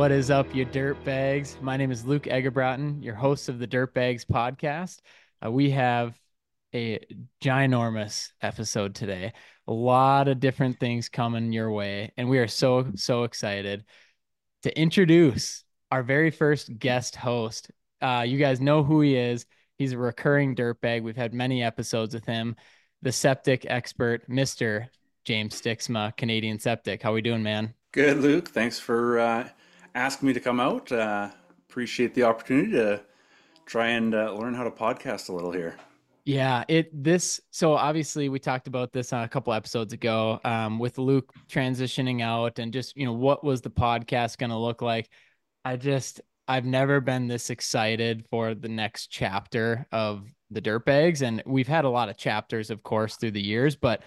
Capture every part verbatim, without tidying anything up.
What is up, you dirt bags? My name is Luke Egerbrotten, your host of the Dirt Bags podcast. Uh, we have a ginormous episode today. A lot of different things coming your way, and we are so, so excited to introduce our very first guest host. Uh, you guys know who he is. He's a recurring dirtbag. We've had many episodes with him. The septic expert, Mister James Stixma, Canadian Septic. How we doing, man? Good, Luke. Thanks for uh, asking me to come out. Uh, appreciate the opportunity to try and uh, learn how to podcast a little here. Yeah, it this so obviously we talked about this on a couple episodes ago, um, with Luke transitioning out and just, you know, what was the podcast going to look like. I just I've never been this excited for the next chapter of the Dirtbags, and we've had a lot of chapters, of course, through the years, but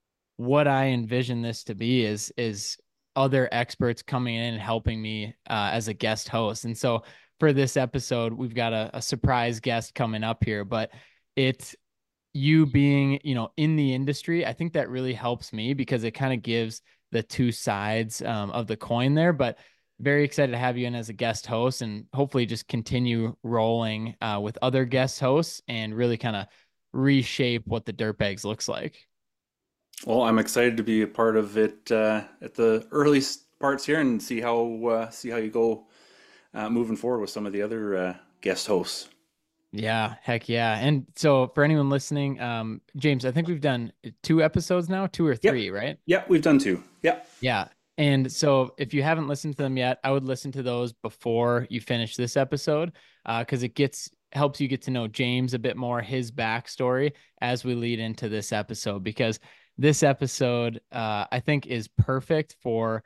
what I envision this to be is is other experts coming in and helping me uh, as a guest host. And so for this episode, we've got a, a surprise guest coming up here, but it's you being, you know, in the industry. I think that really helps me because it kind of gives the two sides um, of the coin there. But very excited to have you in as a guest host and hopefully just continue rolling uh, with other guest hosts and really kind of reshape what the Dirtbags looks like. Well, I'm excited to be a part of it uh, at the early s- parts here and see how uh, see how you go uh, moving forward with some of the other uh, guest hosts. Yeah, heck yeah. And so for anyone listening, um, James, I think we've done two episodes now, two or Yep, three, right? yep, we've done two. Yep. Yeah. And so if you haven't listened to them yet, I would listen to those before you finish this episode, uh, because it gets helps you get to know James a bit more, his backstory as we lead into this episode, because this episode, uh, I think is perfect for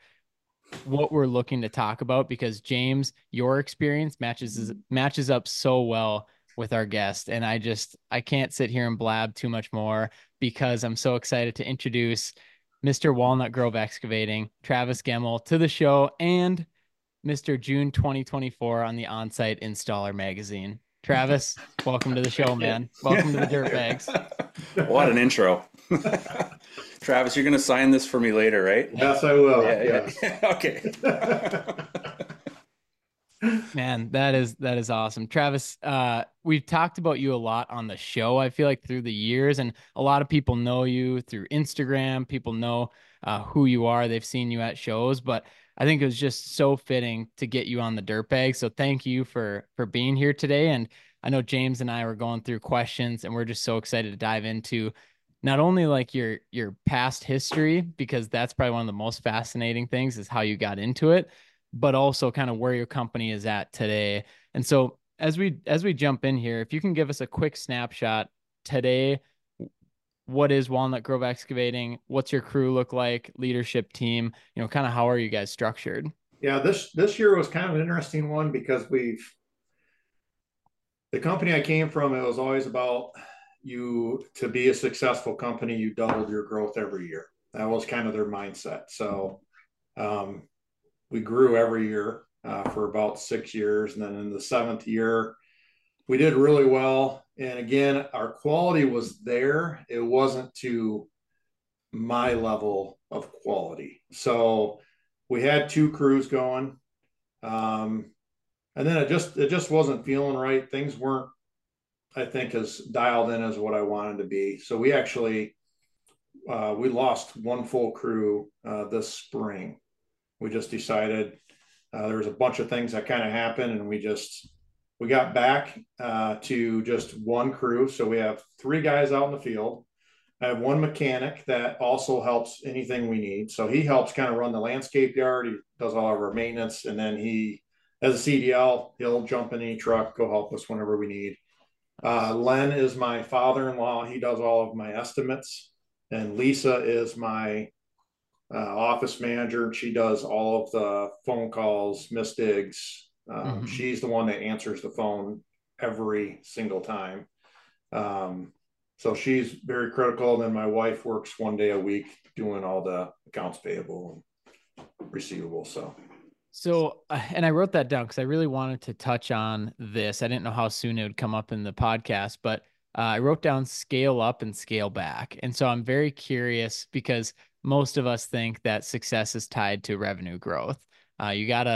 what we're looking to talk about because James, your experience matches matches up so well with our guest. And I just I can't sit here and blab too much more because I'm so excited to introduce Mister Walnut Grove Excavating, Travis Gemmel, to the show, and Mister June twenty twenty-four on the On-Site Installer magazine. Travis, welcome to the show, man. Welcome to the Dirtbags. What an intro. Travis, you're going to sign this for me later, right? Yes, I will. Yeah, Yes. yeah. Okay. Man, that is that is awesome. Travis, uh, we've talked about you a lot on the show, I feel like through the years, and a lot of people know you through Instagram. People know uh, who you are. They've seen you at shows, but I think it was just so fitting to get you on the Dirtbag. So thank you for for being here today. And I know James and I were going through questions, and we're just so excited to dive into not only like your your past history, because that's probably one of the most fascinating things is how you got into it, but also kind of where your company is at today. And so as we as we jump in here, if you can give us a quick snapshot today, what is Walnut Grove Excavating? What's your crew look like? Leadership team, you know, kind of how are you guys structured? Yeah, this this year was kind of an interesting one because we've the company I came from, it was always about you to be a successful company, you doubled your growth every year. That was kind of their mindset. So um, we grew every year uh, for about six years. And then in the seventh year, we did really well. And again, our quality was there. It wasn't to my level of quality. So we had two crews going. Um, and then it just it just wasn't feeling right. Things weren't, I think, as dialed in as what I wanted to be. So we actually uh, we lost one full crew uh, this spring. We just decided uh, there was a bunch of things that kind of happened, and we just we got back uh, to just one crew. So we have three guys out in the field. I have one mechanic that also helps anything we need. So he helps kind of run the landscape yard. He does all of our maintenance. And then he, as a C D L, he'll jump in any truck, go help us whenever we need. Uh, Len is my father-in-law. He does all of my estimates. And Lisa is my uh, office manager. She does all of the phone calls, Miss Diggs. Um, Mhm. she's the one that answers the phone every single time. Um, so she's very critical. And then my wife works one day a week doing all the accounts payable and receivable. So So, uh, and I wrote that down because I really wanted to touch on this. I didn't know how soon it would come up in the podcast, but uh, I wrote down scale up and scale back. And so I'm very curious because most of us think that success is tied to revenue growth. Uh, you gotta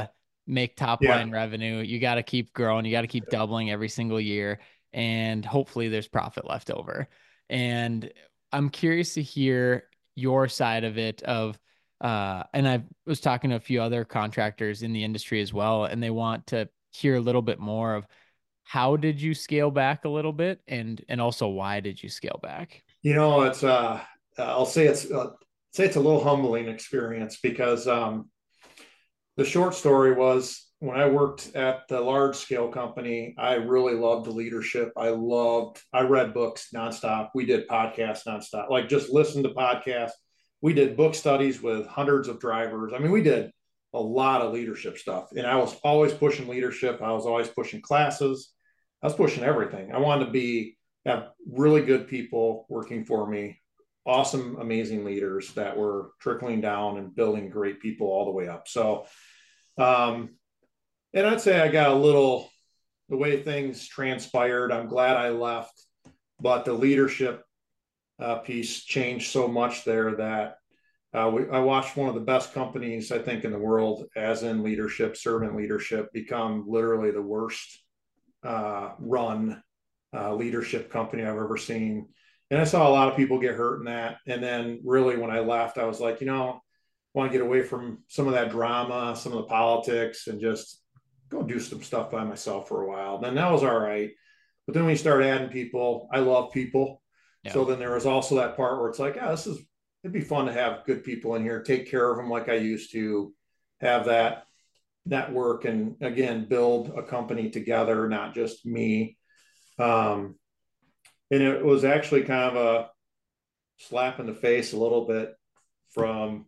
make top Yeah. line revenue. You got to keep growing. You got to keep doubling every single year. And hopefully there's profit left over. And I'm curious to hear your side of it of, uh, and I was talking to a few other contractors in the industry as well, and they want to hear a little bit more of how did you scale back a little bit, and and also why did you scale back? You know, it's uh, I'll say it's uh, say it's a little humbling experience because um, the short story was when I worked at the large scale company, I really loved the leadership. I loved, I read books nonstop. We did podcasts nonstop, like just listen to podcasts. We did book studies with hundreds of drivers. I mean, we did a lot of leadership stuff. And I was always pushing leadership. I was always pushing classes. I was pushing everything. I wanted to be, have really good people working for me, awesome, amazing leaders that were trickling down and building great people all the way up. So, um, and I'd say I got a little, the way things transpired, I'm glad I left, but the leadership uh, piece changed so much there that uh, we, I watched one of the best companies, I think, in the world, as in leadership, servant leadership, become literally the worst uh, run uh, leadership company I've ever seen. And I saw a lot of people get hurt in that. And then really when I left, I was like, you know, I want to get away from some of that drama, some of the politics, and just go do some stuff by myself for a while. Then that was all right. But then when you start adding people, I love people. Yeah. So then there was also that part where it's like, yeah, this is, it'd be fun to have good people in here, take care of them like I used to, have that network, and again, build a company together, not just me. Um, and it was actually kind of a slap in the face a little bit from,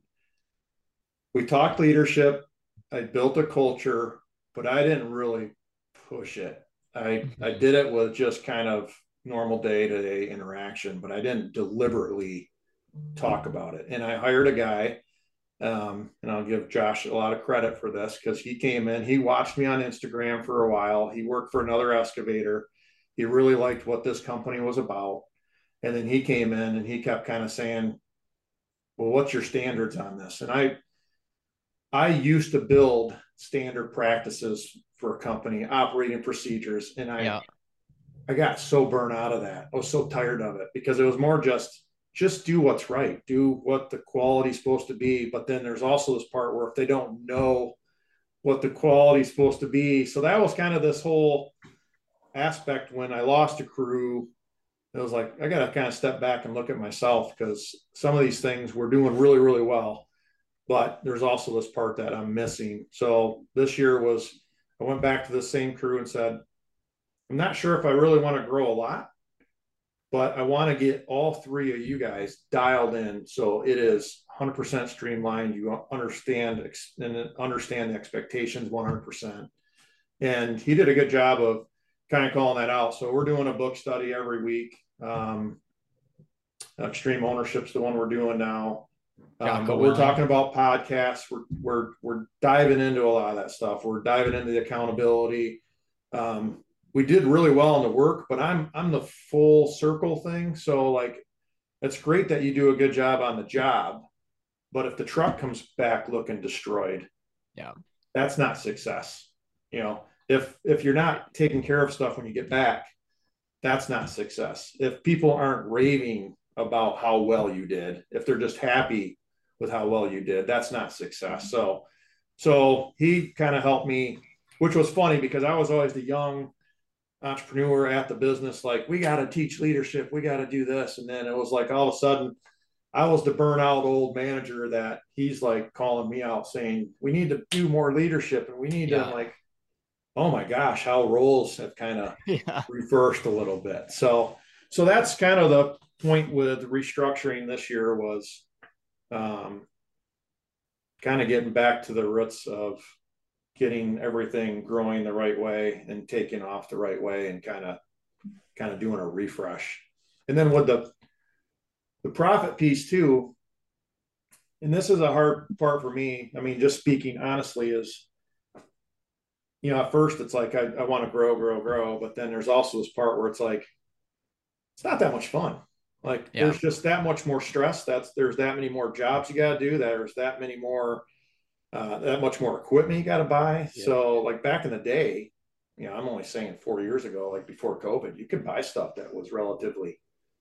we talked leadership, I built a culture, but I didn't really push it. I, I did it with just kind of normal day-to-day interaction, but I didn't deliberately talk about it. And I hired a guy, um, and I'll give Josh a lot of credit for this because he came in, he watched me on Instagram for a while. He worked for another excavator. He really liked what this company was about. And then he came in and he kept kind of saying, well, what's your standards on this? And I, I used to build standard practices for a company, operating procedures. And I, yeah. I got so burnt out of that. I was so tired of it because it was more just, just do what's right. Do what the quality is supposed to be. But then there's also this part where if they don't know what the quality is supposed to be. So that was kind of this whole aspect when I lost a crew. It was like, I got to kind of step back and look at myself because some of these things we're doing really, really well. But there's also this part that I'm missing. So this year was, I went back to the same crew and said, I'm not sure if I really want to grow a lot, but I want to get all three of you guys dialed in. So it is one hundred percent streamlined. You understand and understand the expectations one hundred percent. And he did a good job of kind of calling that out. So we're doing a book study every week. Um, Extreme Ownership's the one we're doing now. Um, but we're talking about podcasts. We're, we're, we're diving into a lot of that stuff. We're diving into the accountability. Um, we did really well in the work, but I'm, I'm the full circle thing. So like, it's great that you do a good job on the job, but if the truck comes back looking destroyed, yeah, that's not success. You know, if, if you're not taking care of stuff when you get back, that's not success. If people aren't raving about how well you did, if they're just happy with how well you did, that's not success. So, so he kind of helped me, which was funny because I was always the young entrepreneur at the business. Like, we got to teach leadership. We got to do this. And then it was like, all of a sudden I was the burnout old manager that he's like calling me out saying, we need to do more leadership and we need yeah. to like, oh my gosh, how roles have kind of yeah. reversed a little bit. So, so that's kind of the point with restructuring this year was um, kind of getting back to the roots of getting everything growing the right way and taking off the right way and kind of, kind of doing a refresh. And then with the, the profit piece too, and this is a hard part for me. I mean, just speaking honestly is, you know, at first it's like, I, I want to grow, grow, grow. But then there's also this part where it's like, it's not that much fun. Like yeah. there's just that much more stress. That's there's that many more jobs you got to do. There's that many more uh, that much more equipment you got to buy. Yeah. So like back in the day, you know, I'm only saying four years ago, like before COVID, you could buy stuff that was relatively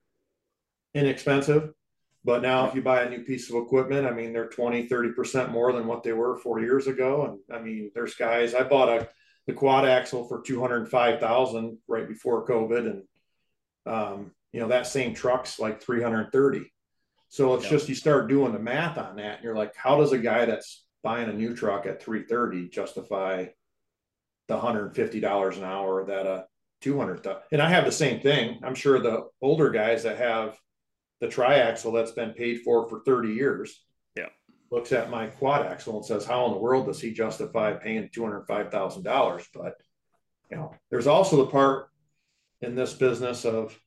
inexpensive. But now Yeah. if you buy a new piece of equipment, I mean, they're twenty, thirty percent more than what they were four years ago. And I mean, there's guys, I bought a, the quad axle for two hundred five thousand right before COVID. And, um, you know, that same truck's like three hundred thirty. So it's Yeah. just, you start doing the math on that and you're like, how does a guy that's buying a new truck at three thirty justify the one hundred fifty dollars an hour that a two hundred, and I have the same thing. I'm sure the older guys that have the triaxle that's been paid for for thirty years Yeah. looks at my quad axle and says, how in the world does he justify paying two hundred five thousand dollars? But, you know, there's also the part in this business of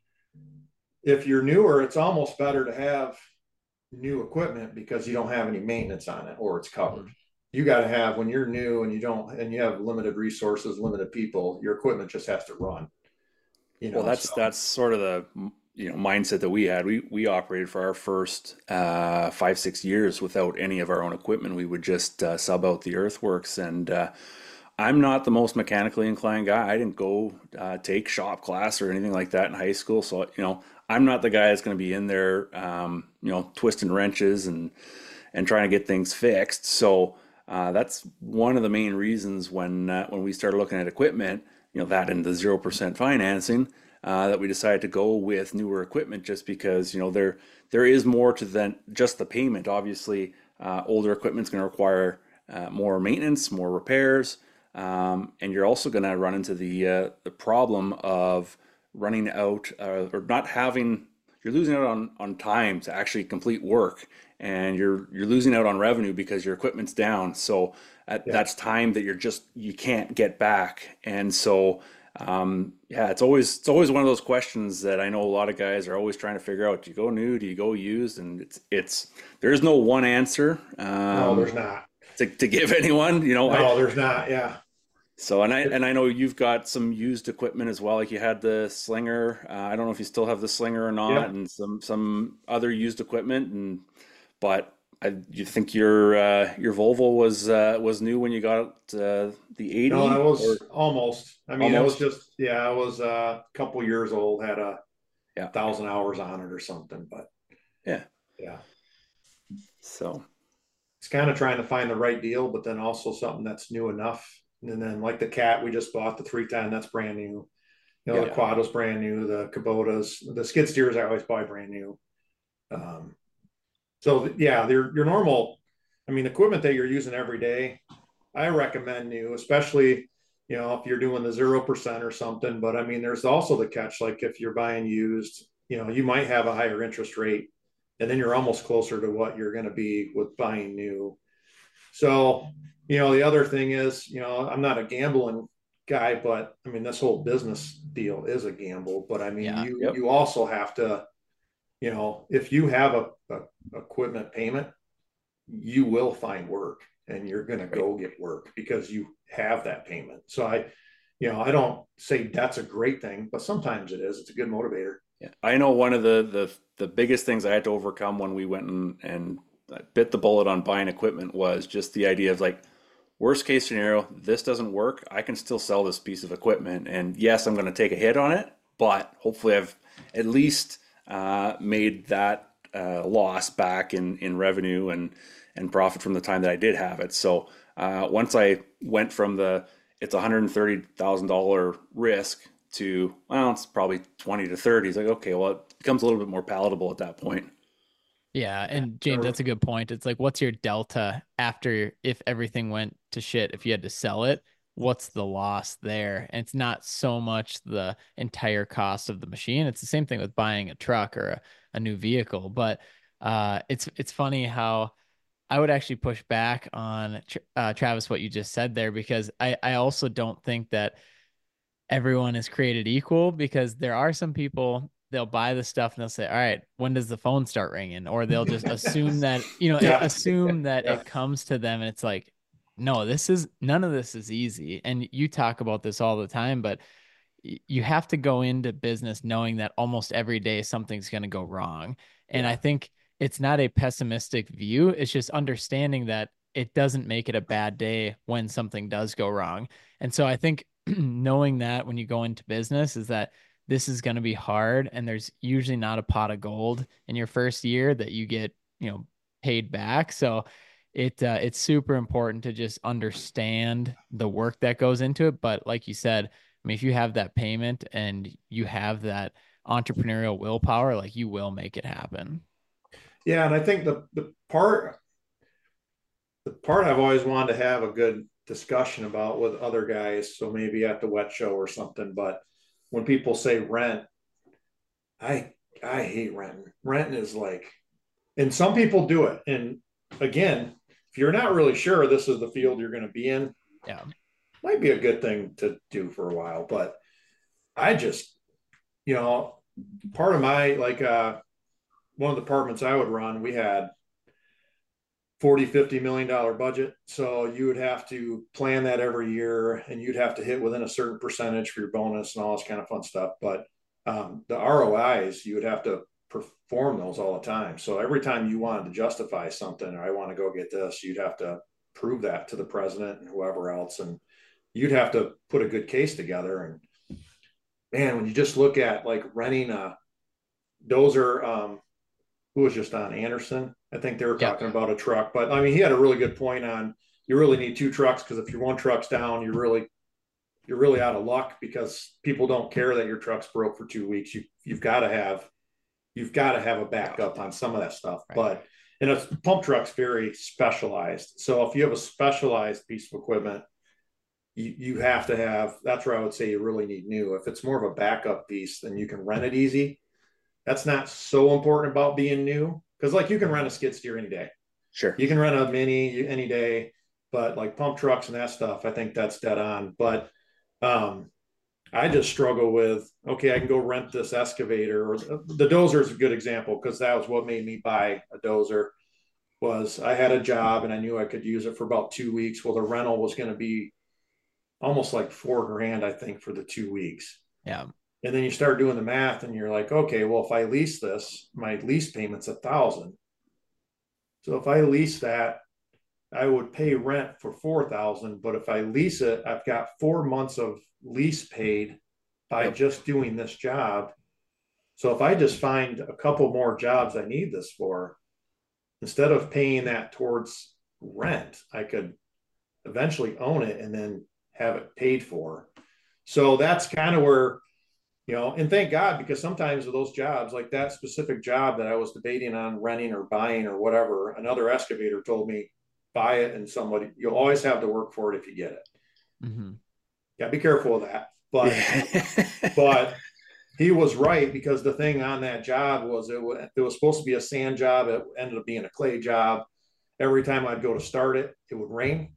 if you're newer, it's almost better to have new equipment because you don't have any maintenance on it or it's covered. Mm-hmm. You got to have, when you're new and you don't, and you have limited resources, limited people, your equipment just has to run. You know, well, that's, so. that's sort of the, you know, mindset that we had. We, we operated for our first uh, five, six years without any of our own equipment. We would just uh, sub out the earthworks. And uh, I'm not the most mechanically inclined guy. I didn't go uh, take shop class or anything like that in high school. So, you know, I'm not the guy that's going to be in there, um, you know, twisting wrenches and, and trying to get things fixed. So uh, that's one of the main reasons when, uh, when we started looking at equipment, you know, that and the zero percent financing, uh, that we decided to go with newer equipment, just because, you know, there, there is more to than just the payment. Obviously, uh, older equipment's going to require uh, more maintenance, more repairs. Um, and you're also going to run into the, uh, the problem of running out, uh, or not having, you're losing out on, on time to actually complete work, and you're you're losing out on revenue because your equipment's down. So at, yeah. that's time that you're just, you can't get back. And so um, yeah, it's always it's always one of those questions that I know a lot of guys are always trying to figure out. Do you go new? Do you go used? And it's it's there's no one answer. Um, no, there's not to, to give anyone. You know, no, I, there's not. Yeah. So, and I and I know you've got some used equipment as well. Like you had the Slinger. Uh, I don't know if you still have the Slinger or not, yep. and some some other used equipment. And but I, you think your uh, your Volvo was uh, was new when you got uh, the eighty? No, I was or, almost. I mean, almost? it was just yeah, I was uh, a couple years old. Had a yeah. thousand hours on it or something. But yeah, yeah. So it's kind of trying to find the right deal, but then also something that's new enough. And then like the Cat we just bought, the three ten, that's brand new. You know, yeah. The Quad was brand new. The Kubotas, the skid steers I always buy brand new. Um, so yeah, they're your normal, I mean, equipment that you're using every day, I recommend new, especially, you know, if you're doing the zero percent or something. But I mean, there's also the catch, like if you're buying used, you know, you might have a higher interest rate, and then you're almost closer to what you're going to be with buying new. So, you know, the other thing is, you know, I'm not a gambling guy, but I mean, this whole business deal is a gamble. But I mean, yeah, you yep. you also have to, you know, if you have a, a equipment payment, you will find work, and you're going to go get work because you have that payment. So I, you know, I don't say that's a great thing, but sometimes it is. It's a good motivator. Yeah, I know one of the the the biggest things I had to overcome when we went and and bit the bullet on buying equipment was just the idea of like, worst case scenario, this doesn't work, I can still sell this piece of equipment. And yes, I'm going to take a hit on it, but hopefully I've at least uh, made that uh, loss back in, in revenue and, and profit from the time that I did have it. So uh, once I went from the, it's one hundred thirty thousand dollars risk to, well, it's probably twenty to thirty. It's like, okay, well, it becomes a little bit more palatable at that point. Yeah. And James, that's a good point. It's like, what's your delta after, if everything went to shit, if you had to sell it, what's the loss there? And it's not so much the entire cost of the machine. It's the same thing with buying a truck or a, a new vehicle. But uh, it's, it's funny how I would actually push back on uh, Travis, what you just said there, because I, I also don't think that everyone is created equal, because there are some people, they'll buy the stuff and they'll say, all right, when does the phone start ringing? Or they'll just assume that, you know, yeah. assume that yeah. it comes to them. And it's like, no, this is, none of this is easy. And you talk about this all the time, but you have to go into business knowing that almost every day something's going to go wrong. And yeah. I think it's not a pessimistic view. It's just understanding that it doesn't make it a bad day when something does go wrong. And so I think knowing that when you go into business is that this is going to be hard, and there's usually not a pot of gold in your first year that you get, you know, paid back. So it uh, it's super important to just understand the work that goes into it. But like you said, I mean, if you have that payment and you have that entrepreneurial willpower, like you will make it happen. Yeah, and I think the the part the part I've always wanted to have a good discussion about with other guys, so maybe at the wet show or something, but when people say rent, I I hate renting. Renting is like, and some people do it. And again, if you're not really sure this is the field you're going to be in, Yeah. might be a good thing to do for a while. But I just, you know, part of my like uh one of the departments I would run, we had forty, fifty million dollar budget. So you would have to plan that every year, and you'd have to hit within a certain percentage for your bonus and all this kind of fun stuff. But um, the R O Is, you would have to perform those all the time. So every time you wanted to justify something, or I want to go get this, you'd have to prove that to the president and whoever else. And you'd have to put a good case together. And man, when you just look at like renting a dozer, um, who was just on Anderson, I think they were Yeah. talking about a truck, but I mean, he had a really good point on, you really need two trucks, because if your one truck's down, you're really, you're really out of luck, because people don't care that your truck's broke for two weeks. You, you've got to have, you've got to have a backup on some of that stuff. Right. But, and a pump truck's very specialized. So if you have a specialized piece of equipment, you, you have to have, that's where I would say you really need new. If it's more of a backup piece, then you can rent it easy. That's not so important about being new, because like you can rent a skid steer any day. Sure. You can rent a mini any day, but like pump trucks and that stuff, I think that's dead on. But um, I just struggle with, okay, I can go rent this excavator, or the dozer is a good example, because that was what made me buy a dozer. Was I had a job and I knew I could use it for about two weeks. Well, the rental was going to be almost like four grand, I think, for the two weeks. Yeah. And then you start doing the math and you're like, okay, well, if I lease this, my lease payment's a thousand. So if I lease that, I would pay rent for four thousand. But if I lease it, I've got four months of lease paid by Yep. just doing this job. So if I just find a couple more jobs I need this for, instead of paying that towards rent, I could eventually own it and then have it paid for. So that's kind of where, you know, and thank God, because sometimes of those jobs, like that specific job that I was debating on renting or buying or whatever, another excavator told me, buy it, and somebody, you'll always have to work for it if you get it. Mm-hmm. Yeah, be careful of that. But Yeah. but he was right, because the thing on that job was it was, it was supposed to be a sand job. It ended up being a clay job. Every time I'd go to start it, it would rain.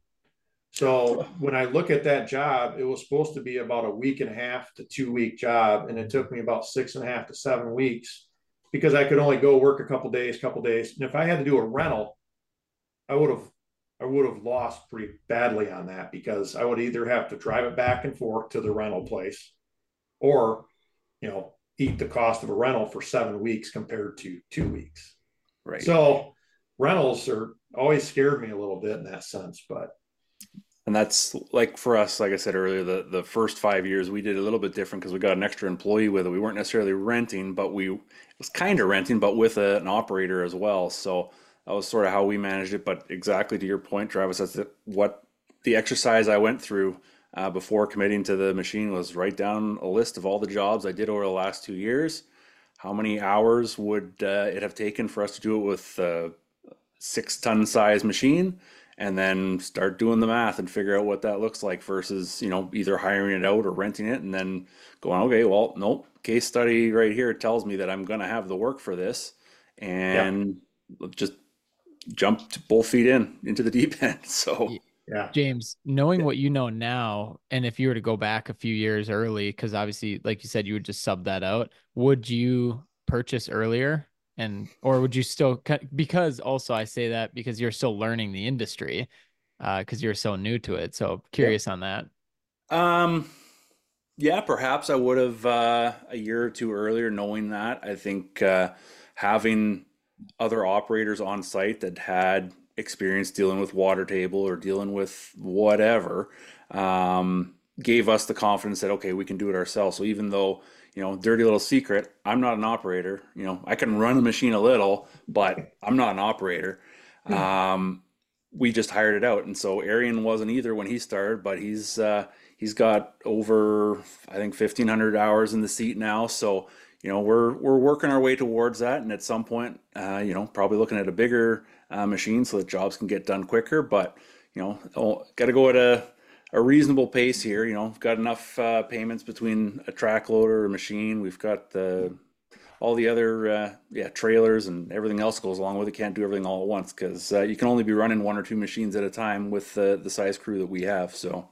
So when I look at that job, it was supposed to be about a week and a half to two week job. And it took me about six and a half to seven weeks because I could only go work a couple days, couple days. And if I had to do a rental, I would have, I would have lost pretty badly on that, because I would either have to drive it back and forth to the rental place, or, you know, eat the cost of a rental for seven weeks compared to two weeks. Right. So rentals are always scared me a little bit in that sense, but And that's like for us, like I said earlier, the, the first five years we did a little bit different because we got an extra employee with it. We weren't necessarily renting, but we it was kind of renting, but with a, an operator as well. So that was sort of how we managed it. But exactly to your point, Travis, that's the, what the exercise I went through uh, before committing to the machine was write down a list of all the jobs I did over the last two years. How many hours would uh, it have taken for us to do it with a six ton size machine? And then start doing the math and figure out what that looks like versus, you know, either hiring it out or renting it and then going, okay, well, nope, case study right here tells me that I'm going to have the work for this, yeah, and just jump to both feet in into the deep end. So, yeah. James, knowing what you know now, and if you were to go back a few years early, because obviously, like you said, you would just sub that out, would you purchase earlier? And or would you still cut? Because also I say that because you're still learning the industry, uh, because you're so new to it. So Yep. curious on that. um, yeah, perhaps I would have uh, a year or two earlier knowing that. I think uh, having other operators on site that had experience dealing with water table or dealing with whatever, um, gave us the confidence that, okay, we can do it ourselves. So even though, you know, dirty little secret, I'm not an operator. You know, I can run a machine a little, but I'm not an operator. Um, we just hired it out. And so Arian wasn't either when he started, but he's uh, he's got over, I think, fifteen hundred hours in the seat now. So, you know, we're we're working our way towards that, and at some point, uh, you know, probably looking at a bigger uh, machine so that jobs can get done quicker. But you know, oh, got to go at a a reasonable pace here. You know, we've got enough uh, payments between a track loader, a machine. We've got the all the other uh, yeah trailers and everything else goes along with it. Can't do everything all at once because uh, you can only be running one or two machines at a time with the the size crew that we have. So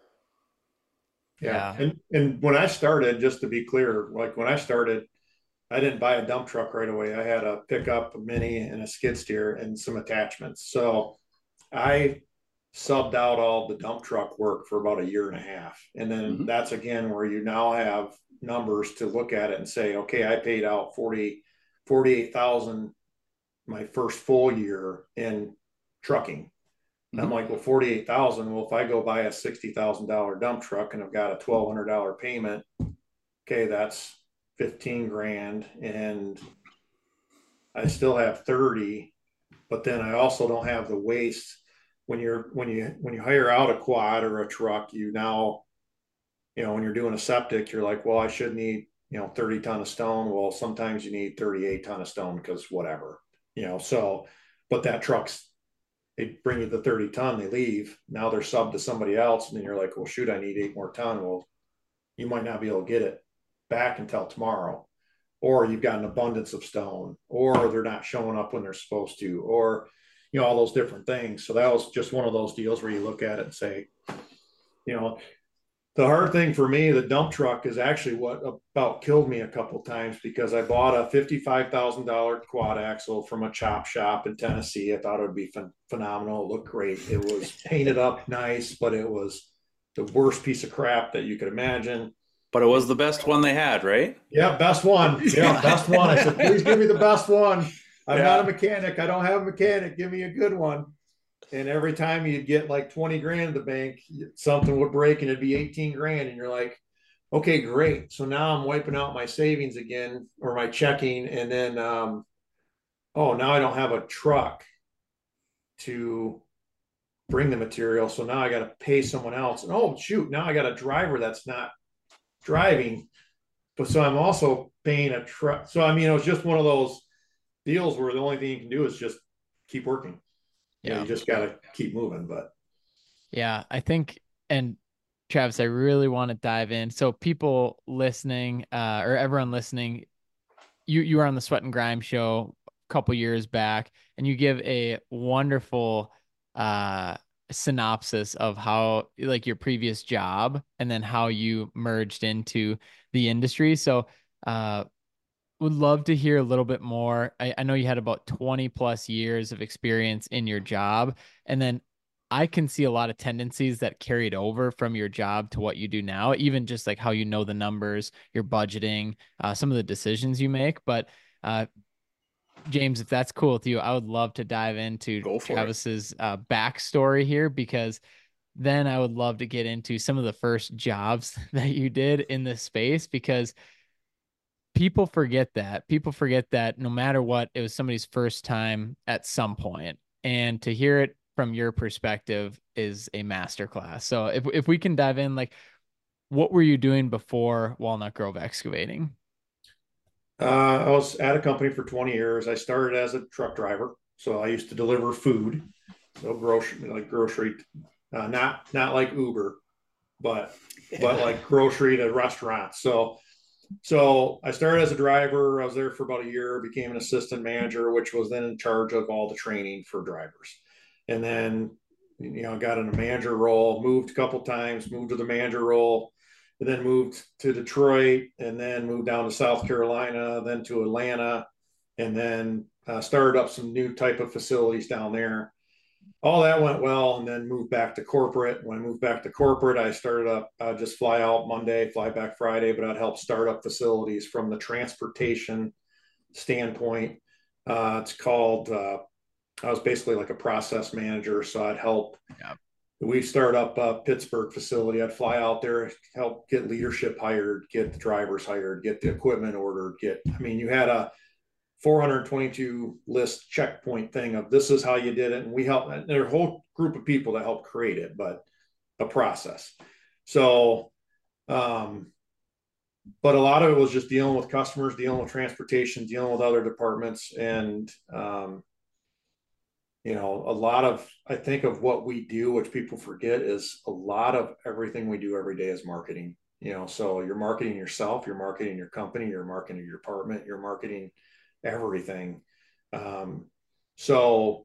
Yeah. Yeah. And and when I started, just to be clear, like when I started, I didn't buy a dump truck right away. I had a pickup, a mini, and a skid steer and some attachments. So I subbed out all the dump truck work for about a year and a half. And then mhm, that's again where you now have numbers to look at it and say, okay, I paid out forty, forty-eight thousand my first full year in trucking. And I'm mhm, like, well, forty-eight thousand. Well, if I go buy a sixty thousand dollar dump truck and I've got a twelve hundred dollar payment, okay, that's fifteen grand, and I still have thirty. But then I also don't have the waste. When you're when you when you hire out a quad or a truck, you now, you know, when you're doing a septic, you're like, well, I should need, you know, thirty ton of stone. Well, sometimes you need thirty-eight ton of stone because whatever, you know. So, but that truck's, they bring you the thirty ton, they leave. Now they're subbed to somebody else. And then you're like, well, shoot, I need eight more ton. Well, you might not be able to get it back until tomorrow. Or you've got an abundance of stone, or they're not showing up when they're supposed to, or, you know, all those different things. So that was just one of those deals where you look at it and say, you know, the hard thing for me, the dump truck is actually what about killed me a couple times because I bought a fifty-five thousand dollar quad axle from a chop shop in Tennessee. I thought it would be ph- phenomenal. It looked great. It was painted up nice, but it was the worst piece of crap that you could imagine. but it was the best one they had, right? Yeah, best one. Yeah, Yeah, best one. I said, please give me the best one. I'm not a yeah. mechanic. I don't have a mechanic. Give me a good one. And every time you'd get like twenty grand in the bank, something would break and it'd be eighteen grand. And you're like, okay, great. So now I'm wiping out my savings again or my checking. And then, um, oh, now I don't have a truck to bring the material. So now I got to pay someone else. And oh, shoot, now I got a driver that's not driving. But so I'm also paying a truck. So, I mean, it was just one of those deals where the only thing you can do is just keep working. You know, Yeah. you just got to keep moving. But Yeah. I think, and Travis, I really want to dive in. So people listening, uh, or everyone listening, you you were on the Sweat and Grime show a couple years back, and you give a wonderful uh synopsis of how like your previous job and then how you merged into the industry. So uh would love to hear a little bit more. I, I know you had about twenty plus years of experience in your job, and then I can see a lot of tendencies that carried over from your job to what you do now, even just like how you know the numbers, your budgeting, uh, some of the decisions you make. But uh, James, if that's cool with you, I would love to dive into Go for it. Travis's uh, backstory here because then I would love to get into some of the first jobs that you did in this space because people forget that. People forget that no matter what, it was somebody's first time at some point. And to hear it from your perspective is a masterclass. So if if we can dive in, like what were you doing before Walnut Grove Excavating? uh, I was at a company for twenty years. I started as a truck driver. So I used to deliver food, no grocery, like grocery, uh, not, not like Uber, but, but like grocery to restaurants. So So I started as a driver. I was there for about a year, became an assistant manager, which was then in charge of all the training for drivers. And then, you know, got in a manager role, moved a couple times, moved to the manager role, and then moved to Detroit, and then moved down to South Carolina, then to Atlanta, and then uh, started up some new type of facilities down there. All that went well, and then moved back to corporate. When I moved back to corporate, I started up uh, just fly out Monday, fly back Friday, but I'd help start up facilities from the transportation standpoint. Uh, it's called uh, I was basically like a process manager. So I'd help. Yeah. We start up a Pittsburgh facility. I'd fly out there, help get leadership hired, get the drivers hired, get the equipment ordered, get, I mean, you had a four hundred twenty-two list checkpoint thing of this is how you did it. And we help, there are a whole group of people that help create it, but a process. So, um, but a lot of it was just dealing with customers, dealing with transportation, dealing with other departments. And, um, you know, a lot of, I think of what we do, which people forget, is a lot of everything we do every day is marketing. You know, so you're marketing yourself, you're marketing your company, you're marketing your department, you're marketing everything. Um, so,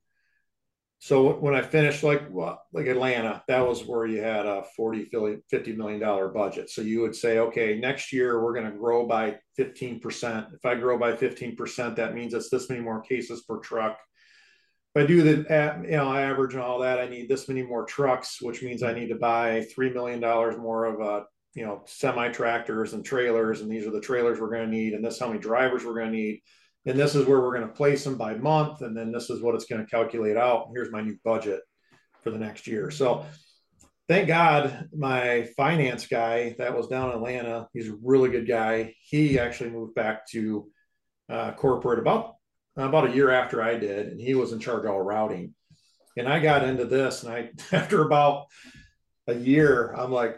so when I finished, like, well, like Atlanta, that was where you had a forty, fifty million dollar budget. So you would say, okay, next year we're going to grow by fifteen percent. If I grow by fifteen percent, that means it's this many more cases per truck. If I do the, you know, average and all that, I need this many more trucks, which means I need to buy three million dollars more of a, you know, semi tractors and trailers. And these are the trailers we're going to need. And this is how many drivers we're going to need. And this is where we're going to place them by month. And then this is what it's going to calculate out. Here's my new budget for the next year. So thank God my finance guy that was down in Atlanta, he's a really good guy. He actually moved back to uh, corporate about, about a year after I did. And he was in charge of all routing. And I got into this. And I, after about a year, I'm like,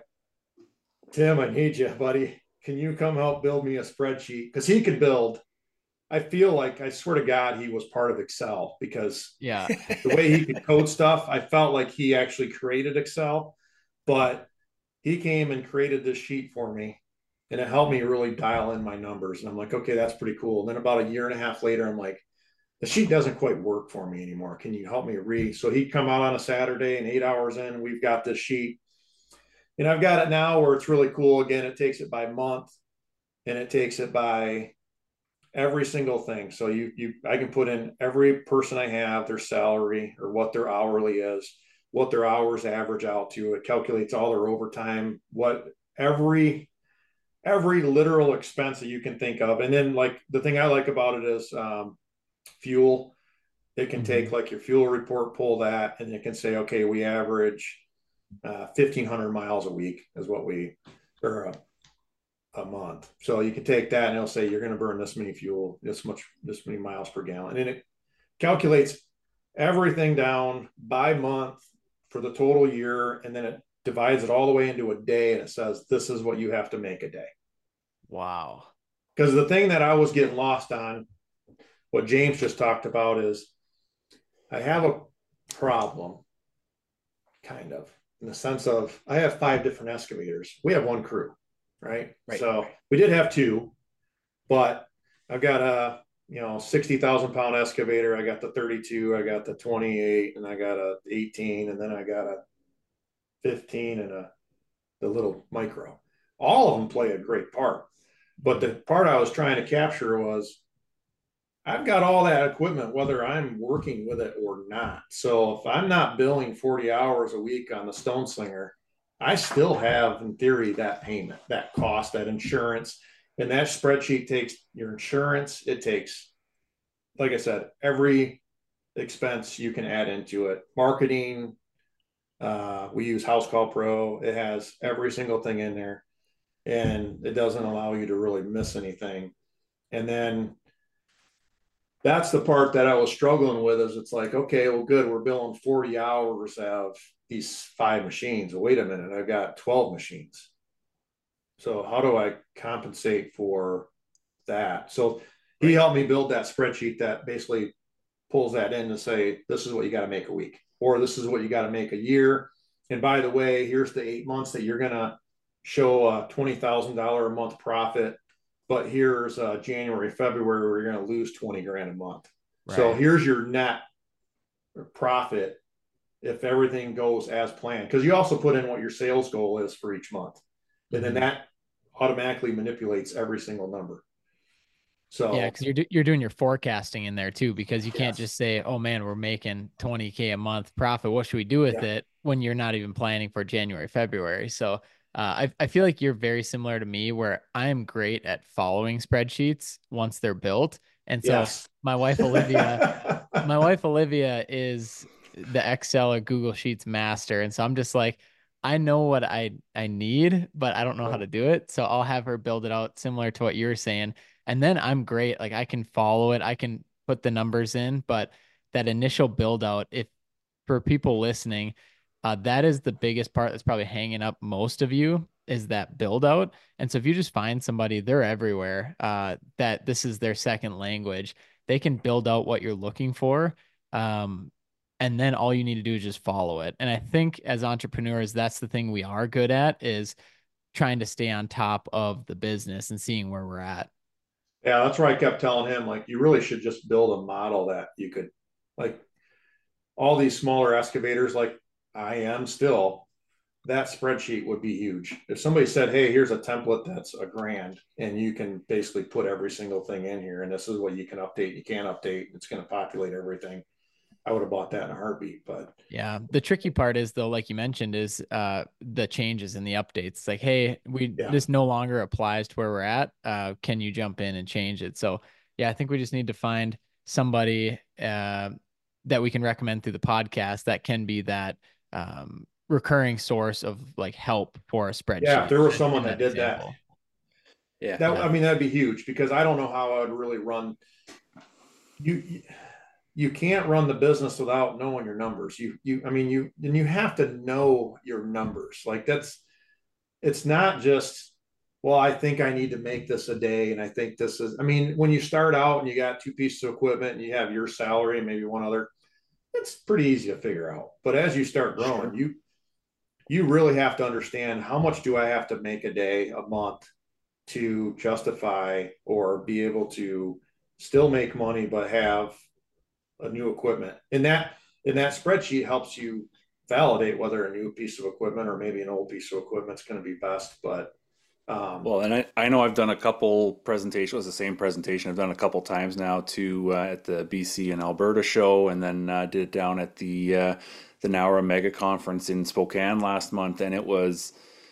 Tim, I need you, buddy. Can you come help build me a spreadsheet? Because he could build. I feel like, I swear to God, he was part of Excel, because yeah, the way he could code stuff, I felt like he actually created Excel, but he came and created this sheet for me, and it helped me really dial in my numbers. And I'm like, okay, that's pretty cool. And then about a year and a half later, I'm like, the sheet doesn't quite work for me anymore. Can you help me read? So he'd come out on a Saturday, and eight hours in, we've got this sheet. And I've got it now where it's really cool. Again, it takes it by month, and it takes it by every single thing. So you, you, I can put in every person I have, their salary or what their hourly is, what their hours average out to. It calculates all their overtime, what every, every literal expense that you can think of. And then, like, the thing I like about it is um, fuel. It can mm-hmm. take like your fuel report, pull that, and it can say, okay, we average uh, fifteen hundred miles a week is what we, or uh, a month. So you can take that and it'll say you're going to burn this many fuel, this much, this many miles per gallon. And it calculates everything down by month for the total year. And then it divides it all the way into a day. And it says, this is what you have to make a day. Wow. Because the thing that I was getting lost on, what James just talked about, is I have a problem, kind of, in the sense of I have five different excavators. We have one crew. Right? right. So we did have two, but I've got a, you know, sixty thousand pound excavator. I got the thirty-two, I got the twenty-eight, and I got a eighteen, and then I got a fifteen and a, the little micro. All of them play a great part. But the part I was trying to capture was I've got all that equipment, whether I'm working with it or not. So if I'm not billing forty hours a week on the Stone Slinger, I still have, in theory, that payment, that cost, that insurance. And that spreadsheet takes your insurance. It takes, like I said, every expense you can add into it. Marketing, uh, we use House Call Pro. It has every single thing in there. And it doesn't allow you to really miss anything. And then that's the part that I was struggling with, is it's like, okay, well, good. We're billing forty hours of these five machines. Well, wait a minute, I've got twelve machines. So how do I compensate for that? So he helped me build that spreadsheet that basically pulls that in to say, this is what you got to make a week, or this is what you got to make a year. And by the way, here's the eight months that you're going to show a twenty thousand dollars a month profit. But here's uh, January, February, where you're going to lose twenty grand a month. Right. So here's your net profit if everything goes as planned. Because you also put in what your sales goal is for each month. And then that automatically manipulates every single number. So yeah, because you're, do, you're doing your forecasting in there too, because you yes. can't just say, oh man, we're making twenty K a month profit. What should we do with yeah. it, when you're not even planning for January, February? So Uh, I, I feel like you're very similar to me, where I am great at following spreadsheets once they're built. And so yes. my wife, Olivia, my wife Olivia is the Excel or Google Sheets master, and so I'm just like, I know what I I need, but I don't know how to do it. So I'll have her build it out similar to what you were saying, and then I'm great. Like I can follow it, I can put the numbers in, but that initial build out, if for people listening, uh, that is the biggest part that's probably hanging up most of you is that build out. And so if you just find somebody, they're everywhere, uh, that this is their second language, they can build out what you're looking for. Um, and then all you need to do is just follow it. And I think as entrepreneurs, that's the thing we are good at is trying to stay on top of the business and seeing where we're at. Yeah, that's where I kept telling him, like, you really should just build a model that you could, like, all these smaller excavators, like I am still, that spreadsheet would be huge. If somebody said, hey, here's a template that's a grand and you can basically put every single thing in here and this is what you can update, you can't update, it's going to populate everything. I would have bought that in a heartbeat, but yeah, the tricky part is though, like you mentioned, is uh the changes and the updates. Like, hey, we yeah. this no longer applies to where we're at. Uh, can you jump in and change it? So yeah, I think we just need to find somebody uh that we can recommend through the podcast that can be that um recurring source of like help for a spreadsheet. Yeah, if there was in, someone in that, that did example. that. Yeah. That Yeah. I mean, that'd be huge because I don't know how I would really run you you can't run the business without knowing your numbers. You you I mean you and you have to know your numbers. Like that's it's not just, well, I think I need to make this a day and I think this is, I mean, when you start out and you got two pieces of equipment and you have your salary and maybe one other, it's pretty easy to figure out. But as you start growing, you you really have to understand how much do I have to make a day, a month to justify or be able to still make money but have a new equipment. And that and that spreadsheet helps you validate whether a new piece of equipment or maybe an old piece of equipment is going to be best. But um, Well, and I, I know I've done a couple presentations, it was the same presentation I've done a couple times now to uh, at the B C and Alberta show, and then uh, did it down at the uh, the Nowra Mega Conference in Spokane last month, and it was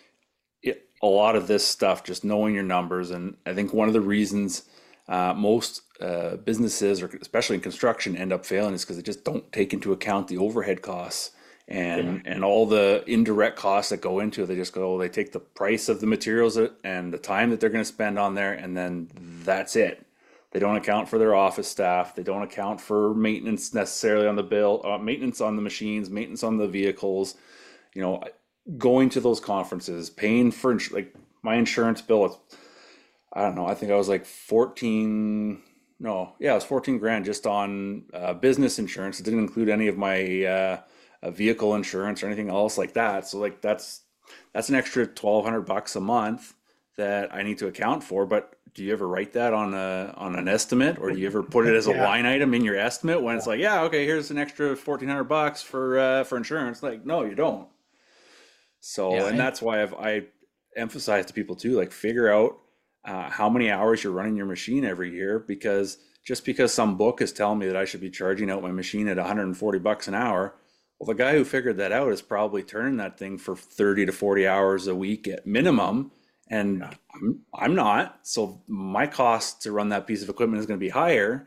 it, a lot of this stuff, just knowing your numbers. And I think one of the reasons uh, most uh, businesses, or especially in construction, end up failing is because they just don't take into account the overhead costs and yeah. and all the indirect costs that go into it. They just go, they take the price of the materials and the time that they're going to spend on there, and then that's it. They don't account for their office staff. They don't account for maintenance necessarily on the bill, uh, maintenance on the machines, maintenance on the vehicles. You know, going to those conferences, paying for ins- like my insurance bill. It's, I don't know. I think I was like fourteen. No, yeah, it was fourteen grand just on uh, business insurance. It didn't include any of my uh, uh, vehicle insurance or anything else like that. So like that's that's an extra twelve hundred bucks a month that I need to account for. But do you ever write that on a on an estimate, or do you ever put it as a Yeah. line item in your estimate when it's like, yeah, okay, here's an extra fourteen hundred bucks for uh, for insurance? Like, no, you don't. So, Yeah. and And that's why I've I emphasize to people too, like figure out uh, how many hours you're running your machine every year, because just because some book is telling me that I should be charging out my machine at one hundred forty bucks an hour, well, the guy who figured that out is probably turning that thing for thirty to forty hours a week at minimum, and Yeah. I'm I'm not. So my cost to run that piece of equipment is going to be higher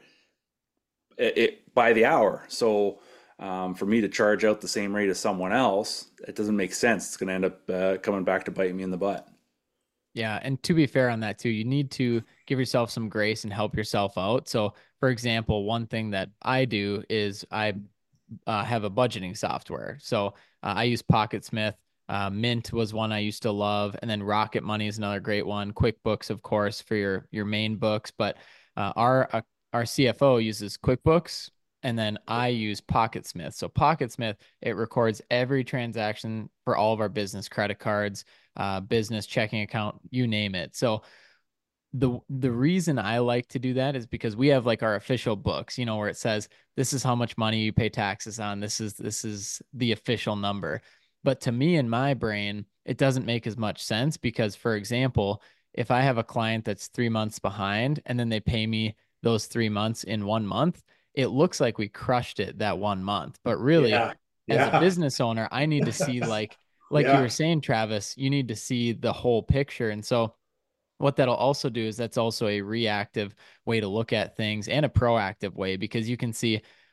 it, it by the hour. So um, for me to charge out the same rate as someone else, it doesn't make sense. It's going to end up uh, coming back to bite me in the butt. yeah, and to be fair on that too, you need to give yourself some grace and help yourself out. So, for example, one thing that I do is I uh, have a budgeting software. So uh, I use PocketSmith. Uh, Mint was one I used to love, and then Rocket Money is another great one. QuickBooks, of course, for your your main books. But uh, our uh, our C F O uses QuickBooks, and then I use PocketSmith. So PocketSmith, it records every transaction for all of our business credit cards, uh, business checking account, you name it. So the the reason I like to do that is because we have like our official books, you know, where it says this is how much money you pay taxes on. This is this is the official number. But to me in my brain, it doesn't make as much sense because, for example, if I have a client that's three months behind and then they pay me those three months in one month, it looks like we crushed it that one month. But really, Yeah. as a Yeah. business owner, I need to see like like you were Yeah. saying, Travis, you need to see the whole picture. And so what that'll also do is that's also a reactive way to look at things and a proactive way because you can see,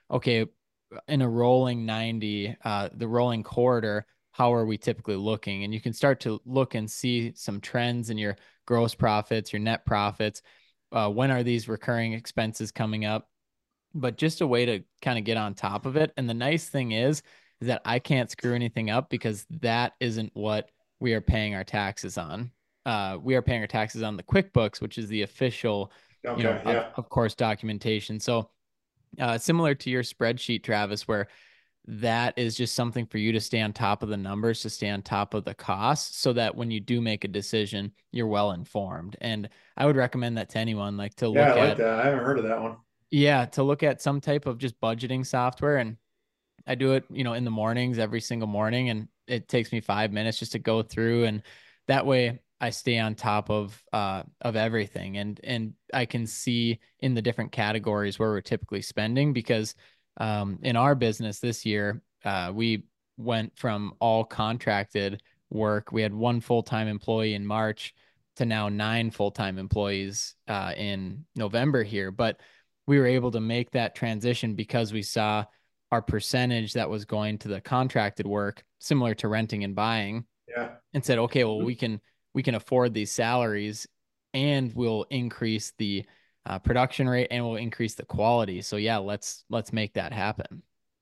okay, in a rolling ninety, uh, the rolling quarter, how are we typically looking? And you can start to look and see some trends in your gross profits, your net profits. Uh, when are these recurring expenses coming up? But just a way to kind of get on top of it. And the nice thing is, is that I can't screw anything up because that isn't what we are paying our taxes on. Uh, we are paying our taxes on the QuickBooks, which is the official, you know, Okay. of, Yeah. of course, documentation. So uh, similar to your spreadsheet, Travis, where that is just something for you to stay on top of the numbers, to stay on top of the costs, so that when you do make a decision, you're well informed. And I would recommend that to anyone, like to Yeah. I look like at, that. I haven't heard of that one. yeah, to look at some type of just budgeting software. And I do it, you know, in the mornings, every single morning, and it takes me five minutes just to go through, and that way I stay on top of uh of everything, and and I can see in the different categories where we're typically spending, because um in our business this year, uh we went from all contracted work. We had one full-time employee in March to now nine full-time employees uh in November here, but we were able to make that transition because we saw our percentage that was going to the contracted work similar to renting and buying, Yeah. and said, okay, well, Mhm. we can we can afford these salaries, and we'll increase the uh, production rate, and we'll increase the quality. So yeah, let's let's make that happen.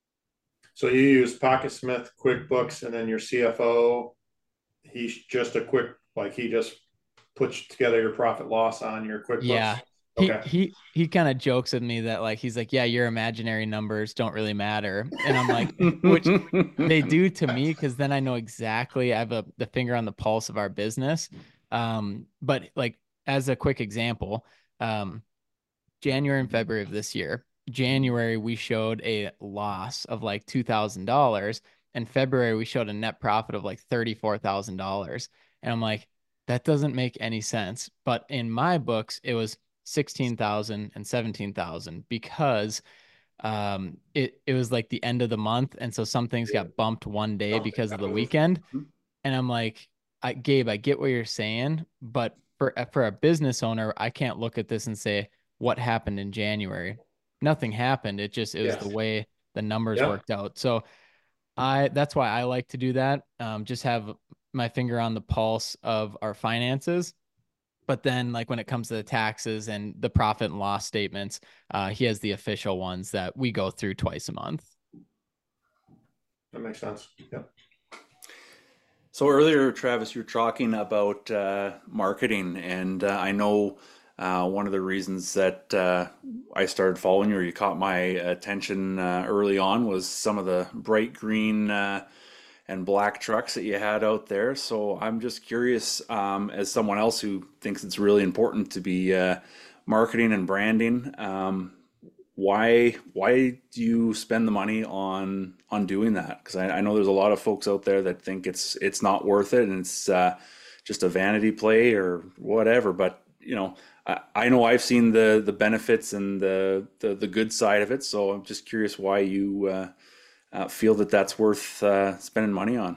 So you use PocketSmith, QuickBooks, and then your C F O, he's just a quick, like he just puts together your profit loss on your QuickBooks. Yeah. He Okay. he he kind of jokes with me that, like, he's like, yeah, your imaginary numbers don't really matter. And I'm like, which they do to me, because then I know exactly, I have a the finger on the pulse of our business. Um, but like, as a quick example, um, January and February of this year, January we showed a loss of like two thousand dollars, and February we showed a net profit of like thirty-four thousand dollars. And I'm like, that doesn't make any sense. But in my books, it was sixteen thousand and seventeen thousand, because um it it was like the end of the month, and so some things got bumped one day Something because of got the moved. weekend. Mhm. And I'm like, I Gabe, I get what you're saying, but for for a business owner, I can't look at this and say what happened in January. Nothing happened. It just it was the Yes. way the numbers Yep. worked out. So I that's why I like to do that. Um, just have my finger on the pulse of our finances. But then, like when it comes to the taxes and the profit and loss statements, uh, he has the official ones that we go through twice a month. That makes sense. Yep. So earlier, Travis, you were talking about uh, marketing, and uh, I know uh, one of the reasons that uh, I started following you, or you caught my attention uh, early on, was some of the bright green uh, and black trucks that you had out there. So I'm just curious, um, as someone else who thinks it's really important to be uh, marketing and branding, um, why why do you spend the money on on doing that? Because I, I know there's a lot of folks out there that think it's it's not worth it, and it's uh, just a vanity play or whatever. But you know, I, I know I've seen the the benefits and the, the the good side of it. So I'm just curious why you uh, uh, feel that that's worth uh, spending money on.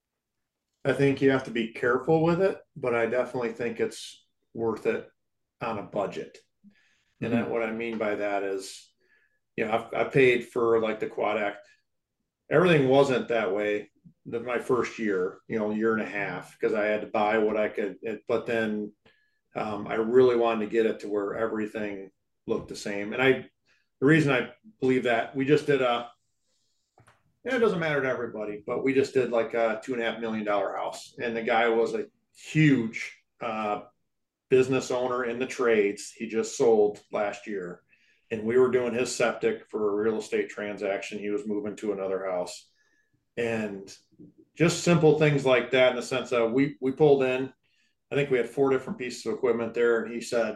I think you have to be careful with it, but I definitely think it's worth it on a budget. And that, Hmm. what I mean by that is, you know, I've, I paid for like the Quad Act. Everything wasn't that way the, my first year, you know, year and a half, because I had to buy what I could. It, but then um, I really wanted to get it to where everything looked the same. And I, the reason I believe that, we just did a, and it doesn't matter to everybody, but we just did like a two and a half million dollar house. And the guy was a huge uh, business owner in the trades. He just sold last year. And we were doing his septic for a real estate transaction. He was moving to another house. And just simple things like that, in the sense of we we pulled in. I think we had four different pieces of equipment there, and he said,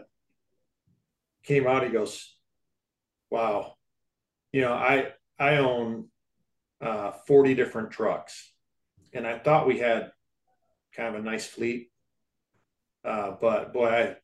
came out, he goes, "Wow, you know, I I own uh, forty different trucks, and I thought we had kind of a nice fleet, uh, but boy, I,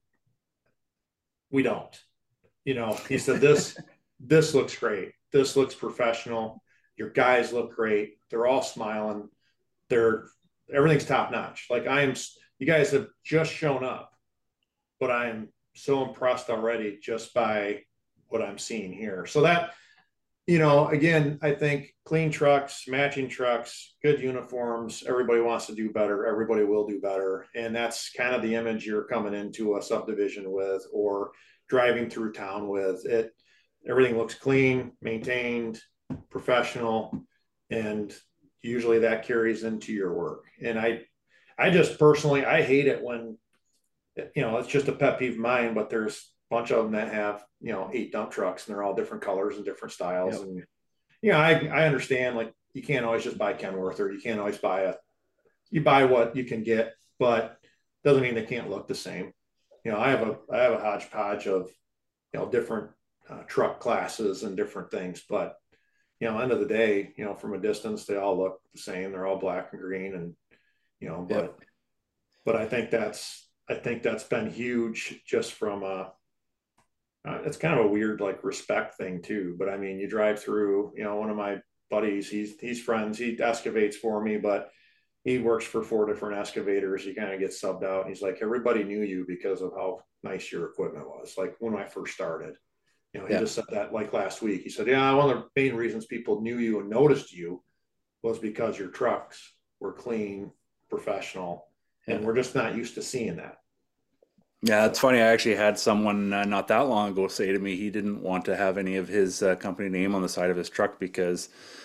we don't. You know," he said, "This this looks great. This looks professional. Your guys look great. They're all smiling. They're everything's top notch. Like I am. You guys have just shown up, but I am so impressed already just by what I'm seeing here." So that, you know, again, I think clean trucks, matching trucks, good uniforms, everybody wants to do better. Everybody will do better. And that's kind of the image you're coming into a subdivision with or driving through town with. It everything looks clean, maintained, professional, and usually that carries into your work. And I I just personally I hate it when, you know, it's just a pet peeve of mine, but there's a bunch of them that have, you know, eight dump trucks and they're all different colors and different styles. Yep. And, you know, I, I understand, like, you can't always just buy Kenworth, or you can't always buy a, you buy what you can get, but doesn't mean they can't look the same. You know, I have a, I have a hodgepodge of, you know, different uh, truck classes and different things, but, you know, end of the day, you know, from a distance, they all look the same. They're all black and green, and, you know, but, yep. but I think that's, I think that's been huge just from a, uh, it's kind of a weird, like, respect thing too. But I mean, you drive through, you know, one of my buddies, he's, he's friends, he excavates for me, but he works for four different excavators. He kind of gets subbed out. And he's like, everybody knew you because of how nice your equipment was. Like when I first started, you know, he yeah. just said that like last week. He said, yeah, one of the main reasons people knew you and noticed you was because your trucks were clean, professional, yeah. and we're just not used to seeing that. Yeah, it's funny. I actually had someone uh, not that long ago say to me he didn't want to have any of his uh, company name on the side of his truck because